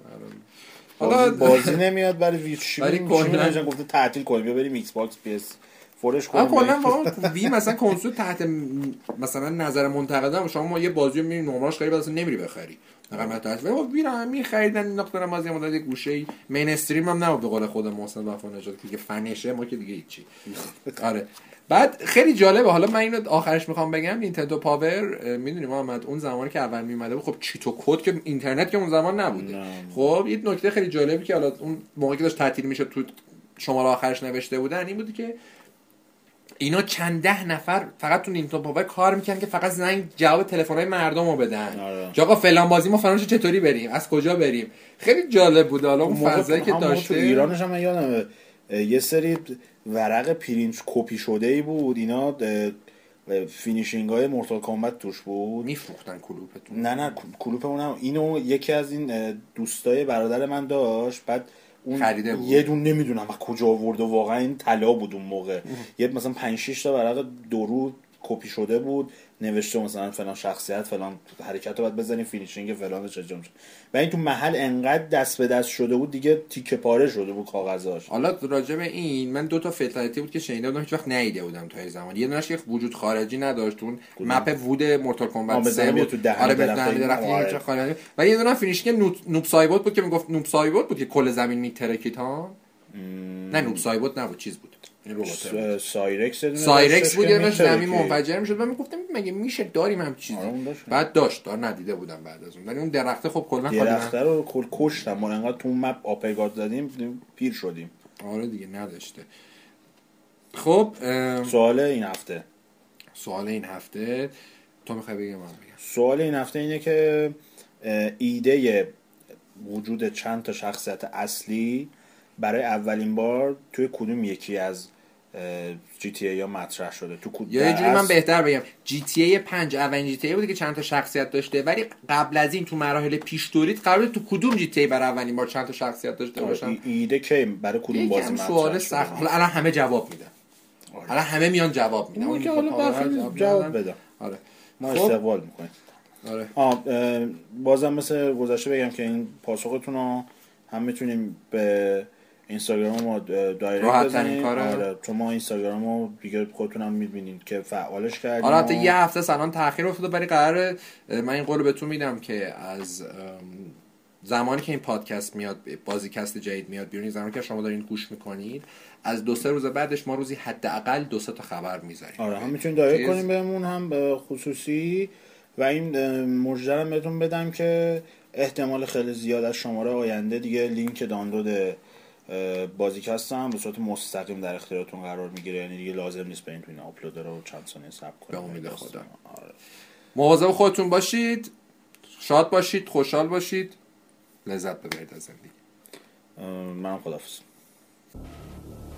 حالا بازی نمیاد برای ویچ ولی کلا گفته تعطیل کنیم بیا بریم ایکس باکس پی اس فورش کنیم. کلا واقعا وی مثلا کنسول تحت مثلا نظر منتقدام شما یه بازی رو میبینی نمرش خیلی اصلا نمیری بخری. مثلا تعطیل ولی وی رو می‌خریدن این نقطه بازی مدت گوشه مین استریم هم نبود به قول خود محسن وفانجات که فنشه ما که دیگه هیچی. آره بعد خیلی جالبه. حالا من اینو آخرش میخوام بگم نینتندو پاور میدونی محمد اون زمانی که اول میومده خب چیت و کد که اینترنت که اون زمان نبوده نه. خب یه نکته خیلی جالبی که حالا اون موقعی که داشت تعطیل میشد تو شماره آخرش نوشته بودن این بود که اینا چند ده نفر فقط تو نینتندو پاور کار میکنن که فقط زنگ جواب تلفن‌های مردم رو بدن. آقا فلان بازی ما فلانش چطوری بریم از کجا بریم. خیلی جالب بود. حالا اون فضایی که داشته تو ایرانش هم یادمه یه سری ورق پرینت کپی شده ای بود اینا فینیشینگ های مورتال کامبت توش بود میفروختن کلوپتون. نه نه کلوپ اونم اینو یکی از این دوستای برادر من داشت بعد اون خریده بود. یه دون نمیدونم از کجا آورد و واقعا این طلا بود اون موقع یه مثلا پنج شش تا ورق درو کپی شده بود نوشته مثلا فلان شخصیت فلان حرکت رو باید بزنیم فینیشینگ فلان چه جمع و این تو محل انقدر دست به دست شده بود دیگه تیکه پاره شده بود کاغذاش. حالا راجع به این من دو تا فلتالیتی بود که شنیده بودم هیچ وقت ندیده بودم تا این زمان. یه دونش که وجود خارجی نداشت اون مپ وود مورتال کامبت سه بود. آره به دهن درختی خالی و یه دونه فینیشینگ نوب سایبوت بود که میگفت نوب سایبوت بود که کل زمین میترکید ها. نه نوب سایبوت نبود چیز بود این ربات سایرکس سایرکس بود یه زمین منفجر میشد و میگفتم مگه میشه داریم هم چیزی بعد داشت دار ندیده بودم بعد از اون ولی اون درخته خب کلا درخته رو کل کشتم ما انقدر تو مپ آپگارد زدیم پیر شدیم. آره دیگه نداشته. خب سوال این هفته سوال این هفته تو میخوای بگی من بگم. سوال این هفته اینه که ایده وجود چند تا شخصیت اصلی برای اولین بار توی کدوم یکی از جی تی ای یا مطرح شده؟ تو کدوم یا یه جوری من بهتر بگم جی تی ای پنج اولین جی تی ای بوده که چند تا شخصیت داشته ولی قبل از این تو مراحل پیش دورید قراره تو کدوم جی تی ای برای اولین بار چند تا شخصیت داشته باشن؟ ایده که برای کدوم بازی مطرح سوال سخت. حالا الان همه جواب میدن. الان همه میان جواب میدن. اون که حالا جواب بده. آره ما استقبال میکنیم. آره آه بازم مثل گذشته بگم که این پاسختون رو هم میتونیم به اینستاگرام ما دایرکت بزنید. آره تو ما اینستاگرام رو دیگه خودتون هم میبینید که فعالش کردیم. آره حتی یه هفته سالان تاخیر افتاد ولی قراره من این قول بهتون میدم که از زمانی که این پادکست میاد بازیکست جدید میاد بیرون زمانی که شما دارین گوش میکنید از دو سه روز بعدش ما روزی حداقل دو سه تا خبر میذاریم. آره هم میتونید دایرکت کنیم بهمون هم به خصوصی و این مژده بهتون بدم که احتمال خیلی زیاد از شماره آینده دیگه لینک دانلود بازیکست هم به صورت مستقیم در اختیارتون قرار میگیره یعنی دیگه لازم نیست برین تو این آپلود رو چند ثانیه صبر کنید. به امید خدا. آره. مواظب خودتون باشید. شاد باشید، خوشحال باشید. لذت ببرید از زندگی. منم خداحافظ.